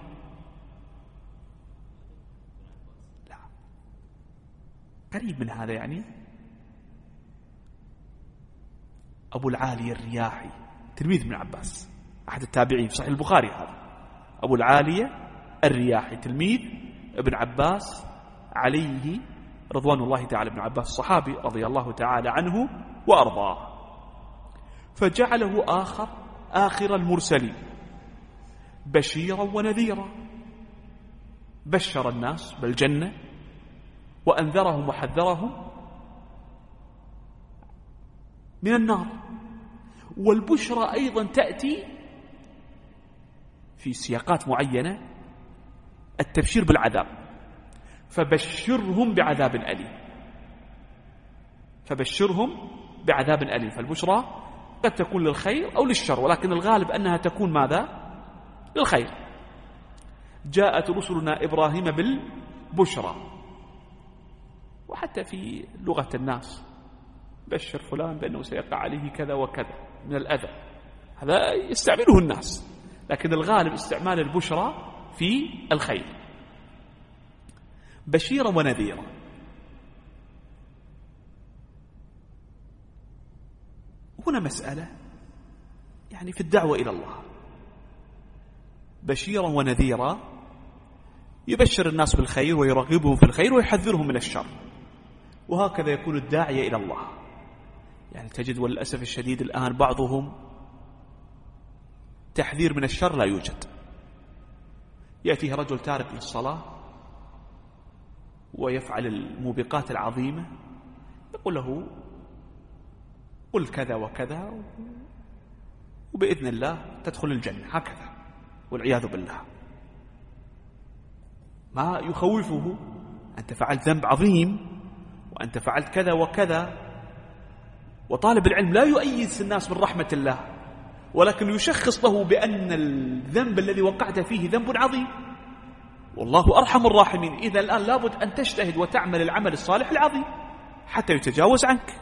لا قريب من هذا، يعني أبو العالية الرياحي تلميذ ابن عباس أحد التابعين في صحيح البخاري. هذا أبو العالية الرياحي تلميذ ابن عباس عليه رضوان الله تعالى. ابن عباس الصحابي رضي الله تعالى عنه وأرضاه. فجعله آخر آخر المرسلين بشيرا ونذيرا، بشر الناس بالجنة وأنذرهم وحذرهم من النار. والبشرى أيضا تأتي في سياقات معينة، التبشير بالعذاب، فبشرهم بعذاب أليم، فبشرهم بعذاب أليم. فالبشرى قد تكون للخير أو للشر، ولكن الغالب أنها تكون ماذا؟ للخير. جاءت رسلنا إبراهيم بالبشرى، وحتى في لغة الناس بشر فلان بأنه سيقع عليه كذا وكذا من الأذى، هذا يستعمله الناس، لكن الغالب استعمال البشرى في الخير. بشيرا ونذيرا. هنا مسألة يعني في الدعوة إلى الله، بشيرا ونذيرا، يبشر الناس بالخير ويرغبهم في الخير ويحذرهم من الشر، وهكذا يكون الداعية إلى الله. يعني تجد وللأسف الشديد الآن بعضهم تحذير من الشر لا يوجد. يأتيه رجل تارك للصلاة ويفعل الموبقات العظيمة، يقول له قل كذا وكذا وبإذن الله تدخل الجنة، هكذا والعياذ بالله. ما يخوفه أنت فعلت ذنب عظيم وأنت فعلت كذا وكذا. وطالب العلم لا يؤيس الناس من رحمة الله، ولكن يشخص له بأن الذنب الذي وقعت فيه ذنب عظيم، والله أرحم الراحمين. إذا الآن لابد أن تجتهد وتعمل العمل الصالح العظيم حتى يتجاوز عنك.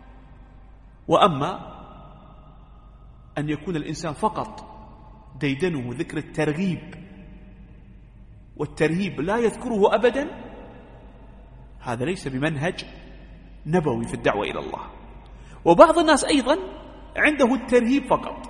وأما أن يكون الإنسان فقط ديدنه ذكر الترغيب والترهيب لا يذكره أبدا، هذا ليس بمنهج نبوي في الدعوة إلى الله. وبعض الناس أيضا عنده الترهيب فقط،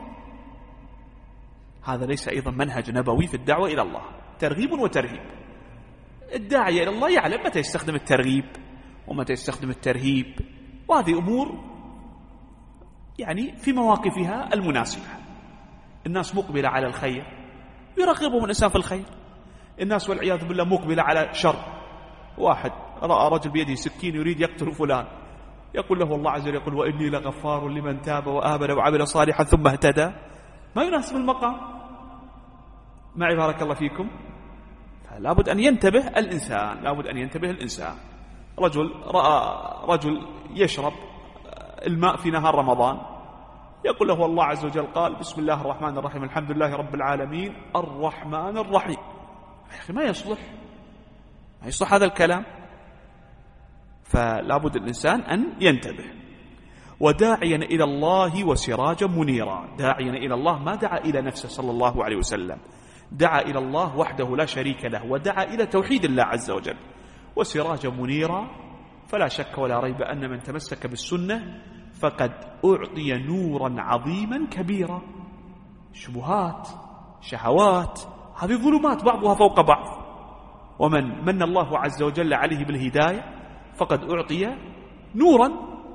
هذا ليس أيضا منهج نبوي في الدعوة إلى الله، ترغيب وترهيب. الداعية إلى الله يعلم متى يستخدم الترغيب ومتى يستخدم الترهيب، وهذه أمور يعني في مواقفها المناسبة. الناس مقبلة على الخير يرغبهم الإنسان في الخير، الناس والعياذ بالله مقبلة على شر. واحد رأى رجل بيده سكين يريد يقتل فلان، يقول له الله عز وجل يقول وإني لغفار لمن تاب وآمن وعمل صالحا ثم اهتدى. ما يناسب المقام. معي بارك الله فيكم. فلا بد أن ينتبه الإنسان، لا بد أن ينتبه الإنسان. رجل رأى رجل يشرب الماء في نهار رمضان، يقول له الله عز وجل قال بسم الله الرحمن الرحيم الحمد لله رب العالمين الرحمن الرحيم. يا أخي ما يصلح، ما يصلح هذا الكلام. فلا بد الإنسان أن ينتبه. وداعيا إلى الله وسراجا منيرا. داعيا إلى الله ما دعا إلى نفسه صلى الله عليه وسلم، دعا إلى الله وحده لا شريك له، ودعا إلى توحيد الله عز وجل. وسراجا منيرا، فلا شك ولا ريب أن من تمسك بالسنة فقد أعطي نورا عظيما كبيرا. شبهات، شهوات، هذه ظلمات بعضها فوق بعض. ومن من الله عز وجل عليه بالهداية فقد أعطي نورا.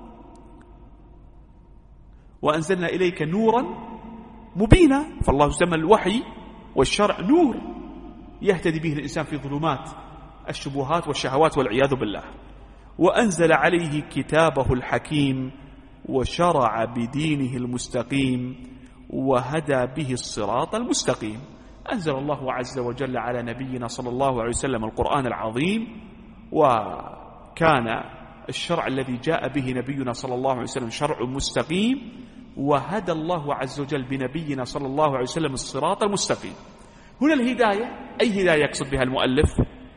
وأنزلنا إليك نورا مبينا، فالله يسمى الوحي والشرع نور يهتدي به الإنسان في ظلمات الشبهات والشهوات والعياذ بالله. وأنزل عليه كتابه الحكيم وشرع بدينه المستقيم وهدى به الصراط المستقيم. أنزل الله عز وجل على نبينا صلى الله عليه وسلم القرآن العظيم، وكان الشرع الذي جاء به نبينا صلى الله عليه وسلم شرع مستقيم، وهدى الله عز وجل بنبينا صلى الله عليه وسلم الصراط المستقيم. هنا الهداية، أي هداية يقصد بها المؤلف؟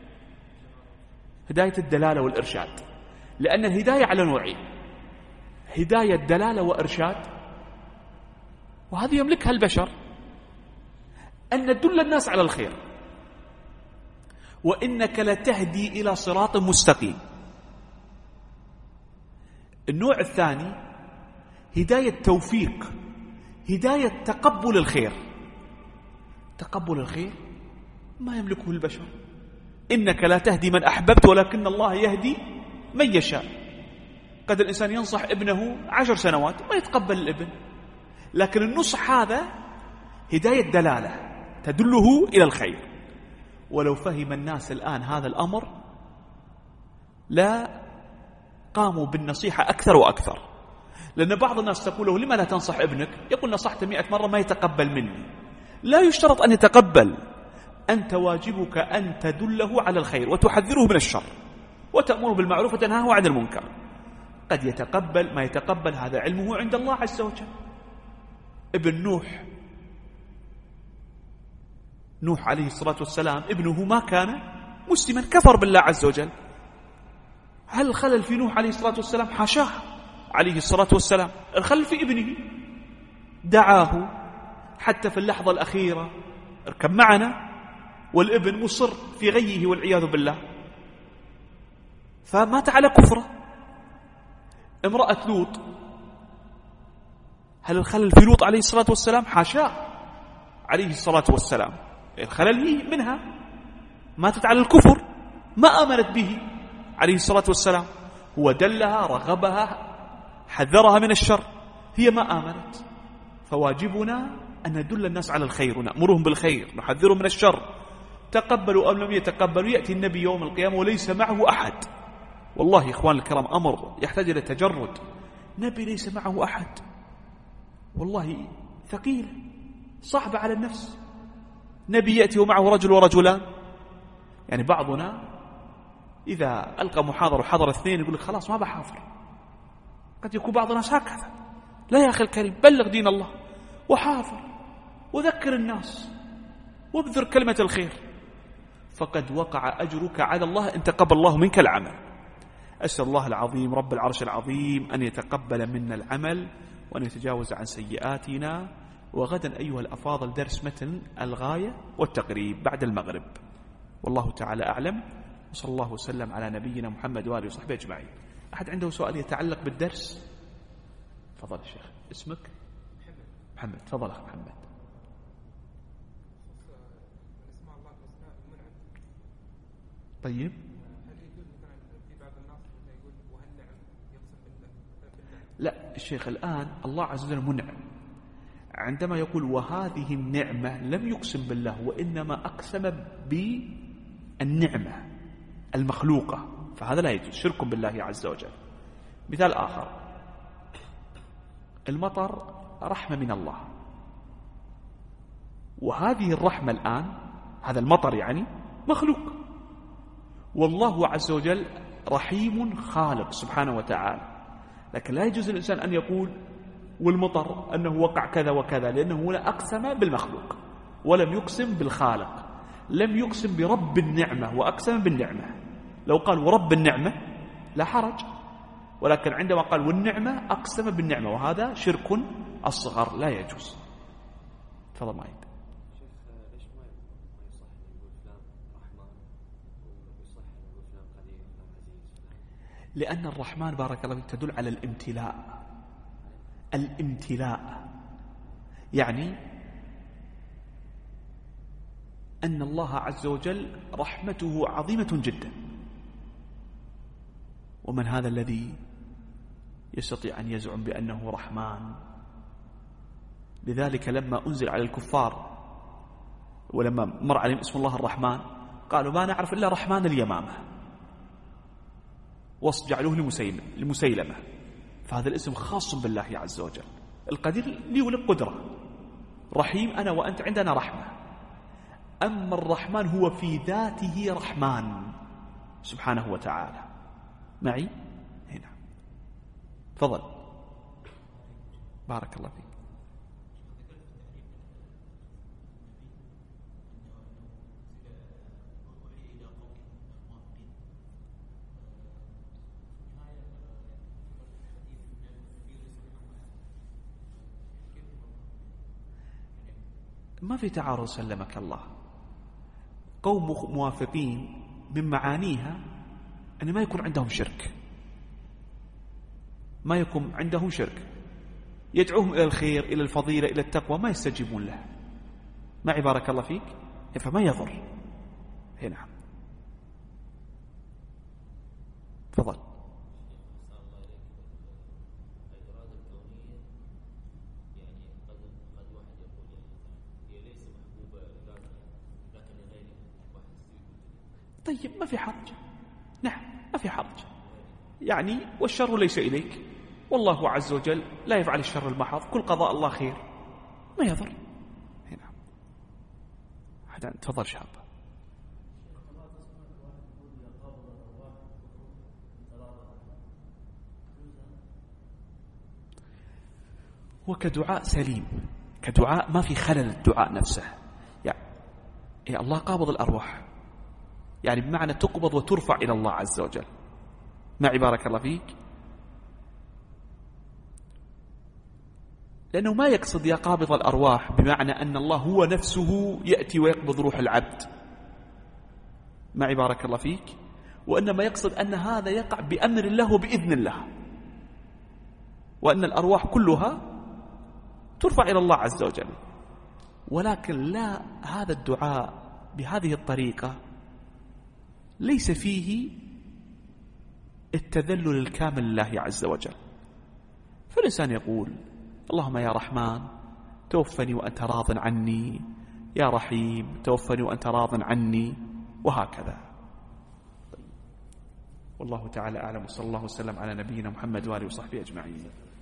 هداية الدلالة والإرشاد، لأن الهداية على نوعين: هداية دلالة وإرشاد، وهذه يملكها البشر، أن ندل الناس على الخير، وإنك لتهدي إلى صراط مستقيم. النوع الثاني هداية توفيق، هداية تقبل الخير. تقبل الخير ما يملكه البشر. إنك لا تهدي من أحببت ولكن الله يهدي من يشاء. قد الإنسان ينصح ابنه عشر سنوات ما يتقبل الابن، لكن النصح هذا هداية دلالة تدله إلى الخير. ولو فهم الناس الآن هذا الأمر لا قاموا بالنصيحة أكثر وأكثر. لأن بعض الناس تقول له لما لا تنصح ابنك؟ يقول نصحت مئة مرة ما يتقبل مني. لا يشترط أن يتقبل، أنت واجبك أن تدله على الخير وتحذره من الشر وتأمره بالمعروف وتنهاه عن المنكر. قد يتقبل ما يتقبل، هذا علمه عند الله عز وجل. ابن نوح نوح عليه الصلاة والسلام ابنه ما كان مسلما، كفر بالله عز وجل. هل الخلل في نوح عليه الصلاة والسلام؟ حاشاه عليه الصلاة والسلام. الخلل في ابنه، دعاه حتى في اللحظة الأخيرة اركب معنا، والابن مصر في غيه والعياذ بالله، فمات على كفره. امرأة لوط، هل الخلل في لوط عليه الصلاة والسلام؟ حاشاه عليه الصلاة والسلام. الخلل منها، ماتت على الكفر، ما آمنت به عليه الصلاة والسلام. هو دلها، رغبها، حذرها من الشر، هي ما آمنت. فواجبنا أن ندل الناس على الخير ونأمرهم بالخير، نحذرهم من الشر. تقبلوا أم لم يتقبلوا، يأتي النبي يوم القيامة وليس معه أحد. والله إخوان الكرام أمر يحتاج إلى تجرد. نبي ليس معه أحد، والله ثقيل صعب على النفس. نبي يأتي ومعه رجل ورجلان. يعني بعضنا إذا ألقى محاضر وحضر اثنين يقول لك خلاص ما بحاضر. قد يكون بعض الناس هكذا. لا يا أخي الكريم، بلغ دين الله وحاضر وذكر الناس وابذر كلمة الخير، فقد وقع أجرك على الله إن تقبل الله منك العمل. أسأل الله العظيم رب العرش العظيم أن يتقبل منا العمل وأن يتجاوز عن سيئاتنا. وغدا أيها الأفاضل درس متن الغاية والتقريب بعد المغرب، والله تعالى أعلم. وصلى الله وسلم على نبينا محمد وآله وصحبه أجمعين. أحد عنده سؤال يتعلق بالدرس؟ تفضل يا شيخ. اسمك؟ محمد. محمد، تفضل أخ محمد. طيب، لا الشيخ الآن الله عز وجل منعم، عندما يقول وهذه النعمة لم يقسم بالله، وإنما أقسم بالنعمة المخلوقة، فهذا لا يجوز، شرك بالله عز وجل. مثال آخر، المطر رحمة من الله، وهذه الرحمة الآن هذا المطر يعني مخلوق، والله عز وجل رحيم خالق سبحانه وتعالى. لكن لا يجوز الإنسان أن يقول والمطر أنه وقع كذا وكذا، لأنه هنا أقسم بالمخلوق ولم يقسم بالخالق، لم يقسم برب النعمة وأقسم بالنعمة. لو قال ورب النعمة لا حرج، ولكن عندما قال والنعمة أقسم بالنعمة، وهذا شرك أصغر لا يجوز. تفضل معي. لأن الرحمن بارك الله فيك تدل على الامتلاء. الامتلاء يعني أن الله عز وجل رحمته عظيمة جدا، ومن هذا الذي يستطيع أن يزعم بأنه رحمن؟ لذلك لما أنزل على الكفار ولما مر عليهم اسم الله الرحمن قالوا ما نعرف إلا رحمن اليمامة، وجعلوه لمسيلمة، فهذا الاسم خاص بالله عز وجل. القدير لي ولك قدرة، رحيم أنا وأنت عندنا رحمة، أما الرحمن هو في ذاته رحمن سبحانه وتعالى. معي هنا؟ تفضل. بارك الله فيك. ما في تعارض سلمك الله. قوم موافقين من معانيها أن ما يكون عندهم شرك، ما يكون عندهم شرك، يدعوهم إلى الخير إلى الفضيلة إلى التقوى، ما يستجيبون له. معي بارك الله فيك؟ فما يضر. هنا تفضل. طيب ما في حرج، نعم ما في حرج، يعني والشر ليس إليك، والله عز وجل لا يفعل الشر المحض، كل قضاء الله خير ما يضر. هنا حدا انتظر شاب. هو كدعاء سليم، كدعاء ما في خلل الدعاء نفسه، يعني يا الله قابض الأرواح، يعني بمعنى تقبض وترفع إلى الله عز وجل. معي بارك الله فيك؟ لأنه ما يقصد يا قابض الأرواح بمعنى أن الله هو نفسه يأتي ويقبض روح العبد. معي بارك الله فيك؟ وإنما يقصد أن هذا يقع بأمر الله وبإذن الله، وأن الأرواح كلها ترفع إلى الله عز وجل. ولكن لا، هذا الدعاء بهذه الطريقة ليس فيه التذلل الكامل لله عز وجل. فالإنسان يقول اللهم يا رحمن توفني وأنت راض عني، يا رحيم توفني وأنت راض عني، وهكذا. والله تعالى أعلم، وصلى الله وسلم على نبينا محمد وآله وصحبه أجمعين.